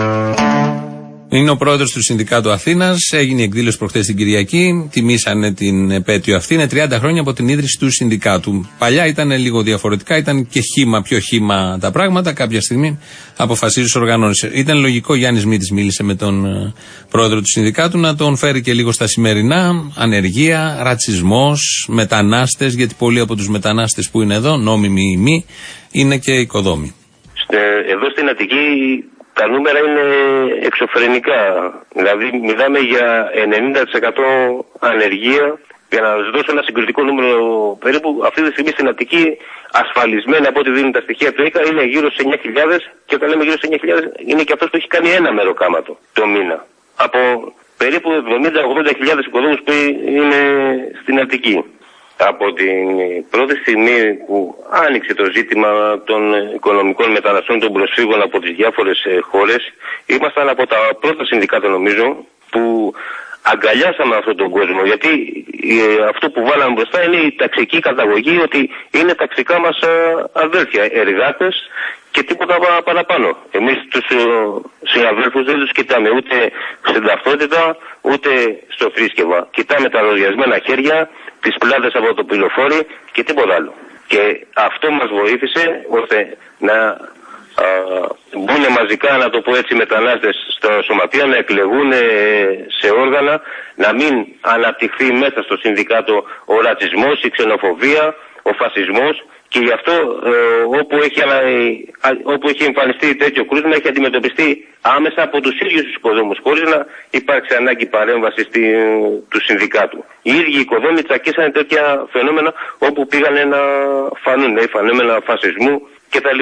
Είναι ο πρόεδρος του Συνδικάτου Αθήνας. Έγινε η εκδήλωση προχθές την Κυριακή. Τιμήσανε την επέτειο αυτή. Είναι τριάντα χρόνια από την ίδρυση του Συνδικάτου. Παλιά ήταν λίγο διαφορετικά, ήταν και χύμα, πιο χύμα τα πράγματα. Κάποια στιγμή αποφασίζει οργανώνει. Ήταν λογικό, Γιάννης Μήτης μίλησε με τον πρόεδρο του Συνδικάτου, να τον φέρει και λίγο στα σημερινά. Ανεργία, ρατσισμός, μετανάστες, γιατί πολλοί από τους μετανάστες που είναι εδώ, νόμιμοι ή μη, είναι και οικοδόμοι. Εδώ στην Αττική τα νούμερα είναι εξωφρενικά. Δηλαδή, μιλάμε για ενενήντα τοις εκατό ανεργία. Για να σας δώσω ένα συγκριτικό νούμερο, περίπου αυτή τη στιγμή στην Αττική, ασφαλισμένα από ό,τι δίνουν τα στοιχεία του ΕΚΑ, είναι γύρω σε εννιά χιλιάδες. Και όταν λέμε γύρω σε εννιά χιλιάδες, είναι και αυτός που έχει κάνει ένα μεροκάματο το μήνα. Από περίπου εβδομήντα με ογδόντα χιλιάδες οικοδόμους που είναι στην Αττική. Από την πρώτη στιγμή που άνοιξε το ζήτημα των οικονομικών μεταναστών, των προσφύγων από τις διάφορες χώρες, ήμασταν από τα πρώτα συνδικάτα, νομίζω, που αγκαλιάσαμε αυτόν τον κόσμο. Γιατί αυτό που βάλαμε μπροστά είναι η ταξική καταγωγή, ότι είναι ταξικά μας αδέλφια, εργάτες και τίποτα παραπάνω. Εμείς τους συναδέλφους δεν τους κοιτάμε ούτε στην ταυτότητα, ούτε στο θρήσκευμα. Κοιτάμε τα λογιασμένα χέρια, τις πλάτες από το πυλοφόρι και τίποτα άλλο. Και αυτό μας βοήθησε ώστε να α, μπουν μαζικά, να το πω έτσι, μετανάστες στα σωματεία, να εκλεγούν σε όργανα, να μην αναπτυχθεί μέσα στο Συνδικάτο ο ρατσισμός, η ξενοφοβία, ο φασισμός. Και γι' αυτό ε, όπου, έχει, όπου έχει εμφανιστεί τέτοιο κρούσμα, έχει αντιμετωπιστεί άμεσα από τους ίδιους τους οικοδόμους, χωρίς να υπάρξει ανάγκη παρέμβαση στη, του συνδικάτου. Οι ίδιοι οικοδόμοι τσακίσανε τέτοια φαινόμενα όπου πήγανε να φανούν, οι φαινόμενα φασισμού κτλ.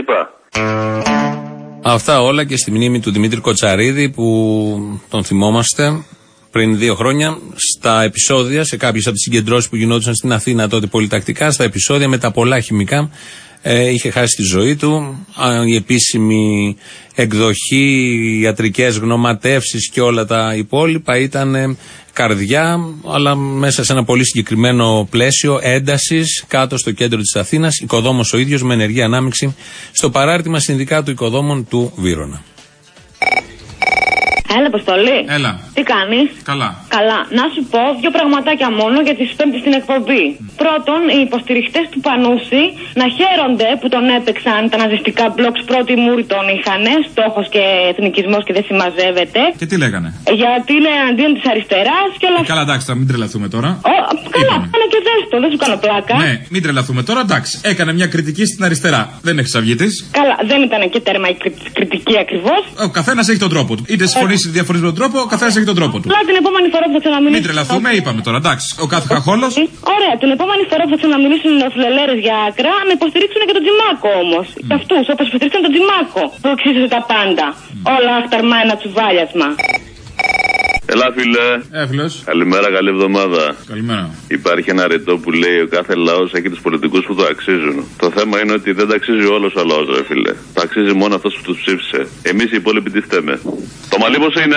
Αυτά όλα και στη μνήμη του Δημήτρη Κοτσαρίδη, που τον θυμόμαστε πριν δύο χρόνια, στα επεισόδια, σε κάποιες από τις συγκεντρώσεις που γινόντουσαν στην Αθήνα τότε πολυτακτικά, στα επεισόδια με τα πολλά χημικά, ε, είχε χάσει τη ζωή του. Η επίσημη εκδοχή, ιατρικές γνωματεύσεις και όλα τα υπόλοιπα ήταν ε, καρδιά, αλλά μέσα σε ένα πολύ συγκεκριμένο πλαίσιο έντασης κάτω στο κέντρο της Αθήνας, οικοδόμος ο ίδιος με ενεργή ανάμειξη στο παράρτημα Συνδικάτου Οικοδόμων του Βύρωνα. Έλα, Αποστολή. Έλα. Τι κάνεις? Καλά. Καλά. Να σου πω δύο πραγματάκια μόνο για τις Πέμπτη στην εκπομπή. Mm. Πρώτον, οι υποστηριχτές του Πανούση να χαίρονται που τον έπαιξαν τα ναζιστικά μπλοκ πρώτη μούρη τον είχανε. Στόχος και εθνικισμός και δεν συμμαζεύεται. Και τι λέγανε? Γιατί είναι εναντίον της αριστεράς και όλα. Ε, καλά, εντάξει, θα μην τρελαθούμε τώρα. Ο, καλά, κάνε και δέστο, δεν σου κάνω πλάκα. Ναι, μην τρελαθούμε τώρα, εντάξει. Έκανε μια κριτική στην αριστερά. Δεν έχει αυγητή. Καλά, δεν ήταν και τέρμα η κριτική ακριβώς. Ο καθένας έχει τον τρόπο του. Είτε συμφωνήσει είτε διαφωνεί με τον τρόπο, ο καθένας έχει τον τρόπο του. Απλά την επόμενη φορά που θα ξαναμιλήσουμε. Μην τρελαθούμε, είπαμε τώρα, εντάξει. Ο κάθε χαχόλος. Ωραία, την επόμενη φορά που θα ξαναμιλήσουν οι νεοφιλελέρες για άκρα, να υποστηρίξουν και τον Τζιμάκο όμως. Mm. Και αυτούς, όπως υποστηρίξαν τον Τζιμάκο, που εξίσωσε τα πάντα. Mm. Όλα αχταρμά ένα τσουβάλιασμα. Ελά, φίλε. Έφυλος. Καλημέρα, καλή εβδομάδα. Καλημέρα. Υπάρχει ένα ρητό που λέει: ο κάθε λαός έχει τους πολιτικούς που το αξίζουν. Το θέμα είναι ότι δεν τα αξίζει όλος ο λαός, ρε φίλε. Τα αξίζει μόνο αυτός που τους ψήφισε. Εμείς οι υπόλοιποι τι φταίμε? Το μαλλί πώς είναι?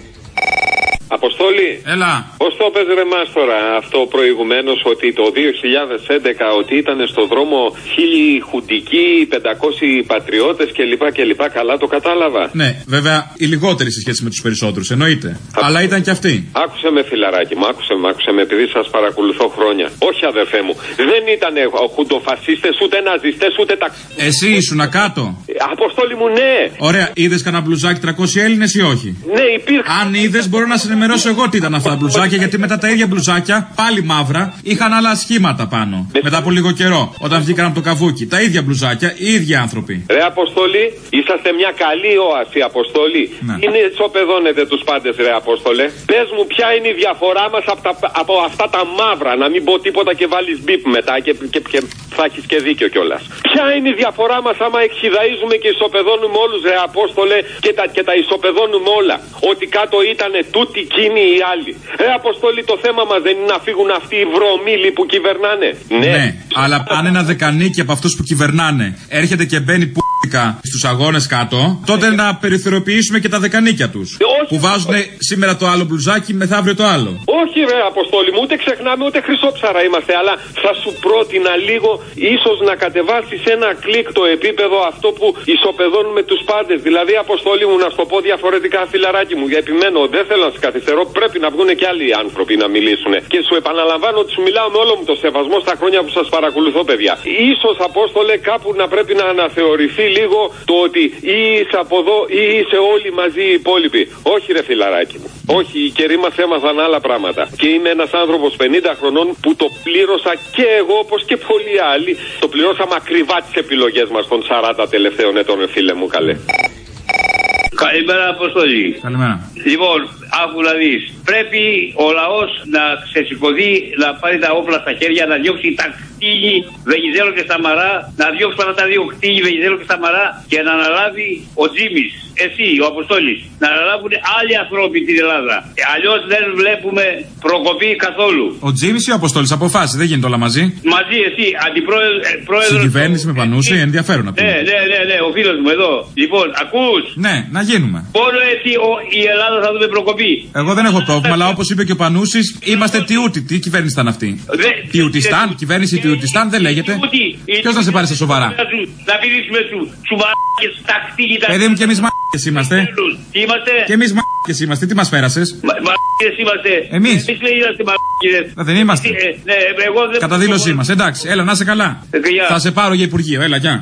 Αποστόλη, έλα. Πώς το πες ρε μας τώρα αυτό προηγουμένως, ότι το δύο χιλιάδες έντεκα ότι ήταν στο δρόμο χίλιοι χουντικοί, πεντακόσιοι πατριώτες κλπ. κλπ. Καλά το κατάλαβα. Ναι, βέβαια οι λιγότεροι σε σχέση με τους περισσότερους, εννοείται. Α... Αλλά ήταν και αυτοί. Άκουσε με, φιλαράκι μου, άκουσε με, άκουσε με, επειδή σας παρακολουθώ χρόνια. Όχι, αδερφέ μου, δεν ήταν χουντοφασίστες, ούτε ναζιστές, ούτε τα. Εσύ ήσουν κάτω. Αποστόλη μου, ναι. Ωραία, είδες κανένα μπλουζάκι τριακόσιοι Έλληνες ή όχι? Ναι, υπήρχε. Αν είδες, μπορώ να ενημερώσω εγώ τι ήταν αυτά τα μπλουζάκια, γιατί μετά τα ίδια μπλουζάκια, πάλι μαύρα, είχαν άλλα σχήματα πάνω. Με... Μετά από λίγο καιρό, όταν βγήκαν από το καβούκι. Τα ίδια μπλουζάκια, οι ίδιοι άνθρωποι. Ρε Αποστολή, είσαστε μια καλή όαση, Αποστολή. Ναι. Είναι ισοπεδώνετε τους πάντες, ρε Απόστολε. Πες μου, ποια είναι η διαφορά μας από, τα, από αυτά τα μαύρα, να μην πω τίποτα και βάλεις μπιπ μετά και, και, και θα έχεις και δίκιο κιόλας. Ποια είναι η διαφορά μας άμα εξιδαίζουμε και ισοπεδώνουμε όλους, ρε Απόστολε, και τα, και τα ισοπεδώνουμε όλα. Ότι κάτω ήταν τούτοι, εκείνοι οι άλλοι. Ρε Αποστολή, το θέμα μας δεν είναι να φύγουν αυτοί οι βρωμίλοι που κυβερνάνε? Ναι, ναι, αλλά αν ένα δεκανίκι από αυτούς που κυβερνάνε έρχεται και μπαίνει π***κα στους αγώνες κάτω, τότε να περιθωριοποιήσουμε και τα δεκανίκια τους. Όχι, που βάζουν όχι. Σήμερα το άλλο μπλουζάκι, μεθαύριο το άλλο. Όχι, ρε Αποστόλη μου, ούτε ξεχνάμε ούτε χρυσόψαρα είμαστε, αλλά θα σου πρότεινα λίγο ίσως να κατεβάσεις ένα κλικ το επίπεδο αυτό που ισοπεδώνουμε τους πάντες. Δηλαδή, Αποστόλη μου, να σου το πω διαφορετικά, φιλαράκι μου, για επιμένω, δεν θέλω να σε καθυστερώ, πρέπει να βγουν και άλλοι άνθρωποι να μιλήσουν. Και σου επαναλαμβάνω ότι σου μιλάω με όλο μου το σεβασμό στα χρόνια που σας παρακολουθώ, παιδιά. Ίσως, Απόστολε, κάπου να πρέπει να αναθεωρηθεί λίγο το ότι ή είσαι από εδώ ή είσαι όλοι μαζί οι υπόλοιποι. Όχι, ρε φιλαράκι μου. Όχι, οι καιροί μας έμαθαν άλλα πράγματα. Και είμαι ένας άνθρωπος πενήντα χρονών που το πλήρωσα και εγώ όπως και πολλοί άλλοι. Το πληρώσαμε ακριβά τις επιλογές μας των σαράντα τελευταίων ετών, φίλε μου, καλέ. Καλημέρα, Αποστολή. Καλημέρα. Λοιπόν, άκου να δεις. Πρέπει ο λαός να ξεσηκωθεί, να πάρει τα όπλα στα χέρια, να διώξει τα κτήλι Βενιζέλο και Σταμαρά, να διώξει αυτά τα δύο κτήλι Βενιζέλο και Σταμαρά και να αναλάβει ο Τζίμις, εσύ, ο Αποστόλης, να αναλάβουν άλλοι ανθρώποι την Ελλάδα. Αλλιώς δεν βλέπουμε προκοπή καθόλου. Ο Τζίμις ή ο Αποστόλης, αποφάσισε, δεν γίνεται όλα μαζί. Μαζί, εσύ, αντιπρόεδρος. Στην κυβέρνηση με Πανούση, ε, ενδιαφέρον να πει. Ναι, ναι, ναι, ναι, ο φίλος μου εδώ. Λοιπόν, ακούς. Ναι, να γίνουμε. Μόνο έτσι ο, η Ελλάδα θα δούμε προκοπή. Εγώ δεν έχω πρόβλημα, αλλά όπως είπε και ο Πανούσης, είμαστε τιούτι. Τι κυβέρνηση ήταν αυτή? Τιουτιστάν, κυβέρνηση Τιουτιστάν δεν λέγεται. Ποιος να σε πάρει στα σοβαρά? Να πηδήσουμε του τσουβάρκες στα κτίγητα. Παιδί μου, και εμείς μ***κες είμαστε. Είμαστε. Και εμείς μ***κες είμαστε. Τι μας πέρασες? Μ***κες είμαστε. Εμείς. Εμείς λέει είμαστε μ***κες. Δεν είμαστε. Ναι, εγώ δεν. Κατά δήλωσή μας. Εντάξει, έλα να είσαι καλά. Θα σε πάρω για Υπουργείο. Έλα, γεια.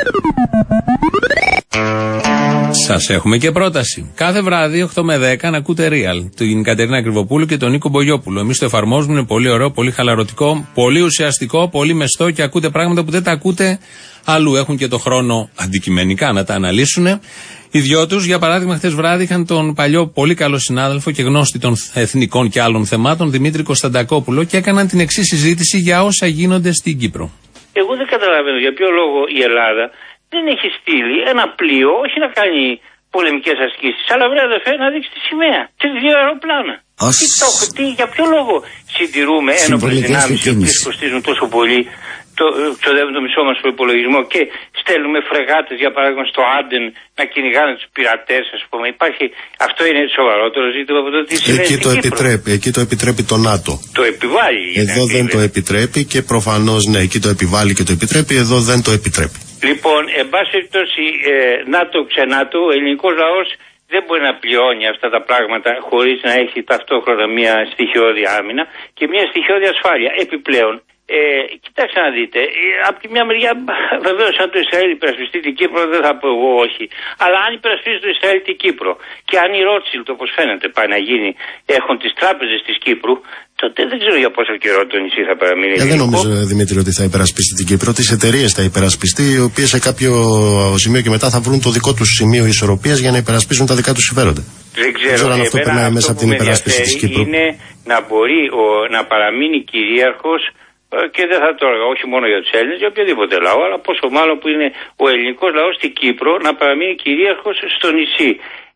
Σας έχουμε και πρόταση. Κάθε βράδυ οκτώ με δέκα να ακούτε Real, την Κατερίνα Κρυβοπούλου και τον Νίκο Μπογιόπουλο. Εμείς το εφαρμόζουμε, είναι πολύ ωραίο, πολύ χαλαρωτικό, πολύ ουσιαστικό, πολύ μεστό και ακούτε πράγματα που δεν τα ακούτε αλλού. Έχουν και το χρόνο αντικειμενικά να τα αναλύσουν. Οι δυο τους, για παράδειγμα, χθες βράδυ είχαν τον παλιό πολύ καλό συνάδελφο και γνώστη των εθνικών και άλλων θεμάτων, Δημήτρη Κωνσταντακόπουλο, και έκαναν την εξής συζήτηση για όσα γίνονται στην Κύπρο. Εγώ δεν καταλαβαίνω για ποιο λόγο η Ελλάδα δεν έχει στείλει ένα πλοίο, όχι να κάνει πολεμικές ασκήσεις, αλλά βρε αδερφέ να δείξει τη σημαία και δύο αεροπλάνα. Τι, το, τι, για ποιο λόγο συντηρούμε ένοπλες δυνάμεις οι οποίες κοστίζουν τόσο πολύ, το, ξοδεύουν το μισό μας προϋπολογισμό και στέλνουμε φρεγάτες για παράδειγμα στο Άντεν να κυνηγάνε τους πειρατές, ας πούμε. Υπάρχει, αυτό είναι σοβαρότερο ζήτημα από το τι συμβαίνει. Εκεί το επιτρέπει, εκεί το επιτρέπει το ΝΑΤΟ. Το επιβάλλει. Εδώ δεν το επιτρέπει και προφανώς ναι, εκεί το επιβάλλει και το επιτρέπει, εδώ δεν το επιτρέπει. Λοιπόν, εν πάση περιπτώσει, ε, ΝΑΤΟ ξενάτο, ο ελληνικός λαός δεν μπορεί να πληρώνει αυτά τα πράγματα χωρίς να έχει ταυτόχρονα μια στοιχειώδη άμυνα και μια στοιχειώδη ασφάλεια. Επιπλέον, ε, κοιτάξτε να δείτε, ε, από τη μια μεριά βεβαίως αν το Ισραήλ υπερασπιστεί την Κύπρο δεν θα πω εγώ όχι, αλλά αν υπερασπίζει το Ισραήλ την Κύπρο και αν η Ρότσιλντ όπως φαίνεται πάει να γίνει έχουν τις τράπεζες της Κύπρου, τότε δεν ξέρω για πόσο καιρό το νησί θα παραμείνει. Ε, δεν νομίζω, Δημήτρη, ότι θα υπερασπιστεί την Κύπρο. Τις εταιρείες θα υπερασπιστεί, οι οποίες σε κάποιο σημείο και μετά θα βρουν το δικό τους σημείο ισορροπίας για να υπερασπίσουν τα δικά τους συμφέροντα. Δεν ξέρω, δεν ξέρω αν αυτό περνάει μέσα από την υπεράσπιση της Κύπρου. Είναι να μπορεί ο, να παραμείνει κυρίαρχος και δεν θα το έλεγα όχι μόνο για τους Έλληνες, για οποιοδήποτε λαό, αλλά πόσο μάλλον που είναι ο ελληνικός λαός στην Κύπρο να παραμείνει κυρίαρχος στο νησί.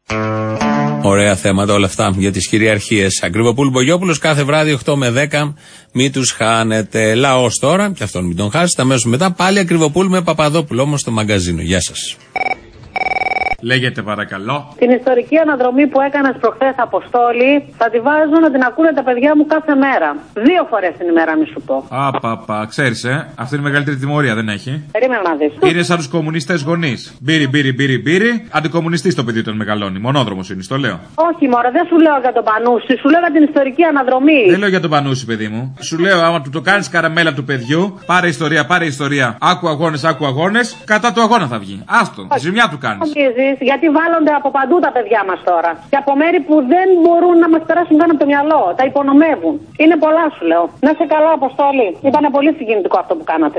Ωραία θέματα όλα αυτά για τις κυριαρχίες. Ακριβοπούλου Μπογιόπουλος κάθε βράδυ οκτώ με δέκα. Μην τους χάνετε. Λαός τώρα, και αυτόν μην τον χάσετε. Αμέσως μετά πάλι Ακριβοπούλου με Παπαδόπουλο όμως στο μαγκαζίνο. Γεια σας. Λέγεται παρακαλώ. Την ιστορική αναδρομή που έκανες προχθές, Αποστόλη, θα τη βάζω να την ακούνε τα παιδιά μου κάθε μέρα. Δύο φορές την ημέρα, μη σου πω. Απαπα, ξέρεις, ε. Αυτή είναι η μεγαλύτερη τιμωρία, δεν έχει. Περίμενα να δεις. Είναι σαν τους κομμουνιστές γονείς. Μπύρι, μπύρι, μπύρι, μπύρι. Αντικομμουνιστής το παιδί όταν μεγαλώνει. Μονόδρομος είναι, το λέω. Όχι, μωρέ, δεν σου λέω για τον Πανούση, σου λέω για την ιστορική αναδρομή. Δεν λέω για τον Πανούση, παιδί μου. Σου λέω, άμα του το κάνεις καραμέλα του παιδιού, πάρε ιστορία, πάρε ιστορία. Άκου αγώνες, άκου αγώνες, κατά του αγώνα θα βγει. Άστο, ζημιά του κάνεις. Γιατί βάλλονται από παντού τα παιδιά μας τώρα. Και από μέρη που δεν μπορούν να μας περάσουν καν από το μυαλό. Τα υπονομεύουν. Είναι πολλά, σου λέω. Να είσαι καλά, Αποστόλη. Ήταν πολύ συγκινητικό αυτό που κάνατε.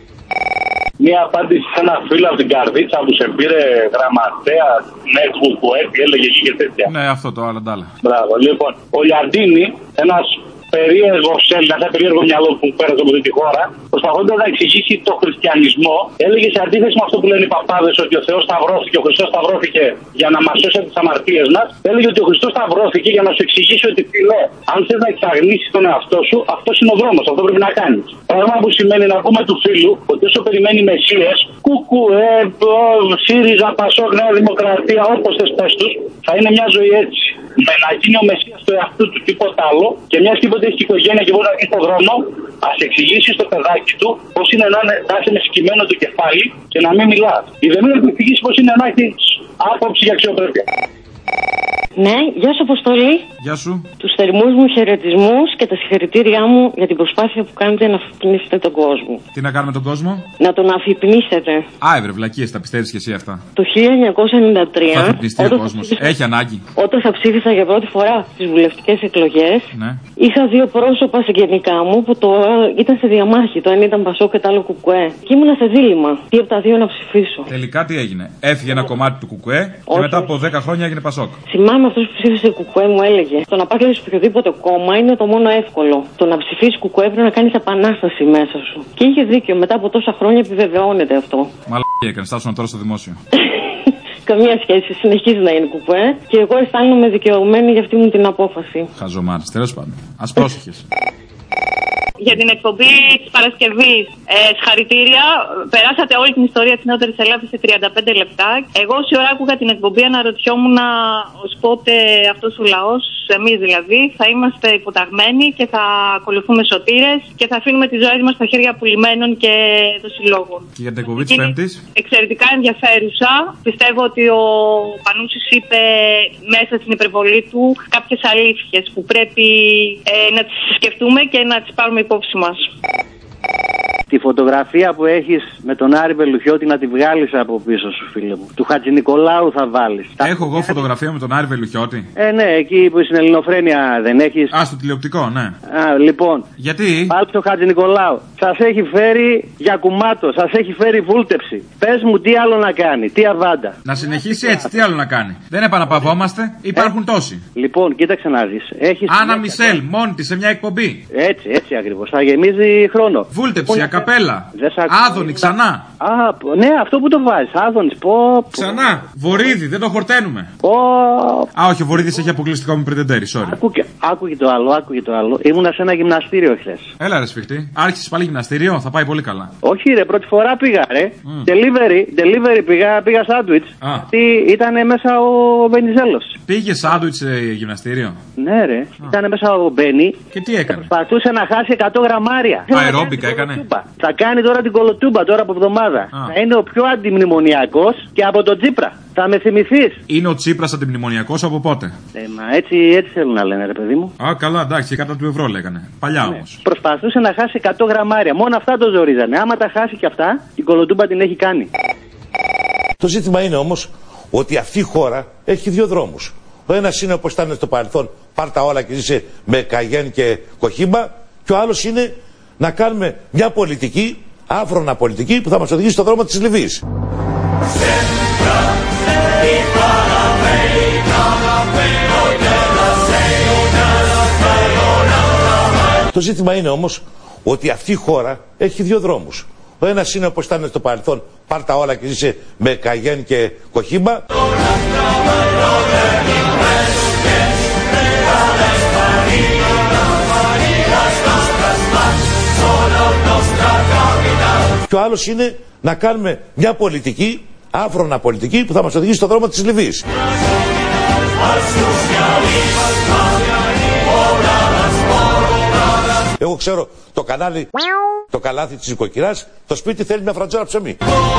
Μία απάντηση σε ένα φίλο από την Καρδίτσα που σε πήρε γραμματέα network που έτσι έλεγε εκεί και τέτοια. Ναι, αυτό το άλλο ντάλα. Μπράβο. Λοιπόν, ο Λιαντίνη, ένας περίεργο Έλληνα, ένα περίεργο μυαλό που πέρασε από τη χώρα, προσπαθώντας να εξηγήσει το χριστιανισμό, έλεγε σε αντίθεση με αυτό που λένε οι παπάδες ότι ο Θεός σταυρώθηκε, ο Χριστός σταυρώθηκε για να μας σώσει από τις αμαρτίες μας, έλεγε ότι ο Χριστός σταυρώθηκε για να σου εξηγήσει ότι φίλε, αν θες να εξαγνίσεις τον εαυτό σου, αυτός είναι ο δρόμος, αυτό πρέπει να κάνεις. Πράγμα που σημαίνει να πούμε του φίλου ότι όσο περιμένει μεσίες, κουκουέ, ΣΥΡΙΖΑ, ΠΑΣΟΚ, Νέα Δημοκρατία, όπως θες πες τους, θα είναι μια ζωή έτσι. Με να γίνει ο Μεσσίας του εαυτού του, τίποτα άλλο, και μια και ποτέ έχει οικογένεια και μπορεί να βγει στον δρόμο, ας εξηγήσει στο παιδάκι του πώς είναι να είσαι με σκυμμένο το κεφάλι και να μην μιλάς. Ή δεν είναι να του εξηγήσει πώς είναι να έχει άποψη για αξιοπρέπεια. Ναι, γεια σου Αποστολή. Γεια σου. Τους θερμούς μου χαιρετισμούς και τα συγχαρητήριά μου για την προσπάθεια που κάνετε να αφυπνίσετε τον κόσμο. Τι να κάνουμε τον κόσμο? Να τον αφυπνίσετε. Α, ευρε βλακίες, τα πιστεύεις και εσύ αυτά. Το χίλια εννιακόσια ενενήντα τρία. Θα αφυπνιστεί ο κόσμος. Ψήφισα... Έχει ανάγκη. Όταν θα ψήφισα για πρώτη φορά στις βουλευτικές εκλογές, ναι. Είχα δύο πρόσωπα συγγενικά μου που το ήταν σε διαμάχη. Το ένα ήταν Πασό και το άλλο Κουκουέ. Και ήμουνα σε δίλημμα. Τι από τα δύο να ψηφίσω. Τελικά τι έγινε? Έφυγε ένα κομμάτι του Κουκουέ και όχι, μετά από δέκα χρόνια έγινε Πασόκ. Θυμάμαι αυτός που ψήφισε Κουκουέ μου έλεγε: το να πάρει οποιοδήποτε κόμμα είναι το μόνο εύκολο. Το να ψηφίσει Κουκουέ πρέπει να κάνει επανάσταση μέσα σου. Και είχε δίκιο, μετά από τόσα χρόνια επιβεβαιώνεται αυτό. Μαλακία έκανε, στάσου τώρα στο δημόσιο. Καμία σχέση, συνεχίζει να είναι Κουκουέ και εγώ αισθάνομαι δικαιωμένη για αυτή μου την απόφαση. Χαζομάρες, τέλος πάντων. Ας πρόσεχες. Για την εκπομπή της Παρασκευής. Ε, συγχαρητήρια. Περάσατε όλη την ιστορία της νεότερης Ελλάδας σε τριάντα πέντε λεπτά. Εγώ όση ώρα άκουγα την εκπομπή αναρωτιόμουν ως πότε αυτός ο λαός, εμείς δηλαδή, θα είμαστε υποταγμένοι και θα ακολουθούμε σωτήρες και θα αφήνουμε τις ζωές μας στα χέρια πουλημένων και των συλλόγων. Και για την εκπομπή της Πέμπτης. Εξαιρετικά ενδιαφέρουσα. Πιστεύω ότι ο Πανούσης είπε μέσα στην υπερβολή του κάποιες αλήθειες που πρέπει ε, να τις σκεφτούμε και να τις πάρουμε υπόψη μας. Τη φωτογραφία που έχεις με τον Άρη Βελουχιώτη να τη βγάλεις από πίσω σου, φίλε μου. Του Χατζηνικολάου θα βάλεις. Έχω εγώ φωτογραφία με τον Άρη Βελουχιώτη. Ε, ναι, εκεί που στην Ελληνοφρένεια δεν έχεις. Α, στο τηλεοπτικό, ναι. Α, λοιπόν. Γιατί? Πάλι το Χατζηνικολάου. Σας έχει φέρει για κουμάτο, σας έχει φέρει βούλτεψη. Πες μου τι άλλο να κάνει, τι αβάντα. Να συνεχίσει έτσι, τι άλλο να κάνει. Δεν επαναπαυόμαστε, υπάρχουν ε, τόσοι. Λοιπόν, κοίταξε να δεις. Άννα Μισελ, μόνη της σε μια εκπομπή. Έτσι, έτσι ακριβώς. Θα γεμίζει χρόνο. Βούλτεψη, ακαπέλα. Άδωνη, ξανά. Α, ναι, αυτό που το βάζεις. Άδωνη, πω. Ξανά. Βορύδι, δεν το χορταίνουμε. Πω. Α, όχι, ο Βορύδης έχει αποκλειστικό με πρετεντέρι, sorry. Άκουγε, άκουγε το άλλο, άκουγε το άλλο. Ήμουνα σε ένα γυμναστήριο χθες. Έλα, ρε σφιχτή. Άρχισες πάλι γυμναστήριο, θα πάει πολύ καλά. Όχι, ρε, πρώτη φορά πήγα, ρε. Mm. Delivery, delivery πήγα, πήγα σάντουιτς. Τι ήταν μέσα ο Βενιζέλος. Πήγε σάντουιτς σε γυμναστήριο. Ναι, ρε. Ήταν μέσα ο Μπένι. Και τι έκανε? Προσπαθούσε να χάσει εκατό γραμμάρια. Αερόμπικα έκανε. Θα κάνει τώρα την κολοτούμπα τώρα από εβδομάδα. Α. Θα είναι ο πιο αντιμνημονιακός και από τον Τσίπρα. Θα με θυμηθείς. Είναι ο Τσίπρας αντιμνημονιακός από πότε? Ε, μα έτσι, έτσι θέλουν να λένε, ρε παιδί μου. Α, καλά, εντάξει, κατά του ευρώ λέγανε. Παλιά ναι. όμως. Προσπαθούσε να χάσει εκατό γραμμάρια. Μόνο αυτά το ζορίζανε. Άμα τα χάσει και αυτά, η κολοτούμπα την έχει κάνει. Το ζήτημα είναι όμως ότι αυτή η χώρα έχει δύο δρόμους. Ο ένας είναι όπως ήταν στο παρελθόν, πάρ' τα όλα και ζήσε με Καγέν και Κοχύμπα. Και ο άλλος είναι να κάνουμε μια πολιτική, άφρονα πολιτική, που θα μας οδηγήσει στον δρόμο της Λιβύης. Το ζήτημα είναι όμως ότι αυτή η χώρα έχει δύο δρόμους. Ο ένας είναι όπως ήταν στο παρελθόν, πάρ' τα όλα και ζήσε με Καγέν και Κοχύμπα. Και ο άλλος είναι να κάνουμε μια πολιτική, άφρονα πολιτική, που θα μας οδηγήσει στον δρόμο της Λιβύης. Εγώ ξέρω το κανάλι, το καλάθι της οικοκυράς, το σπίτι θέλει μια φρατζόρα ψωμί.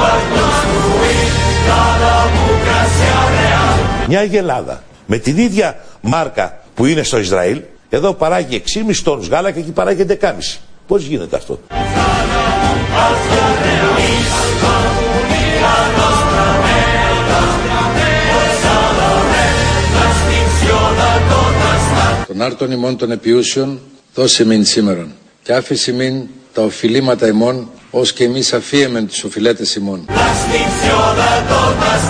Μια Αγελάδα με την ίδια μάρκα που είναι στο Ισραήλ, εδώ παράγει έξι κόμμα πέντε τόνους γάλα και εκεί παράγει έντεκα κόμμα πέντε. Πώς γίνεται αυτό? Τον άρτον ημών των επιούσιων δώσε μην σήμερον και άφηση μην τα οφειλήματα ημών ως και εμείς αφίεμεν τους οφειλέτες ημών.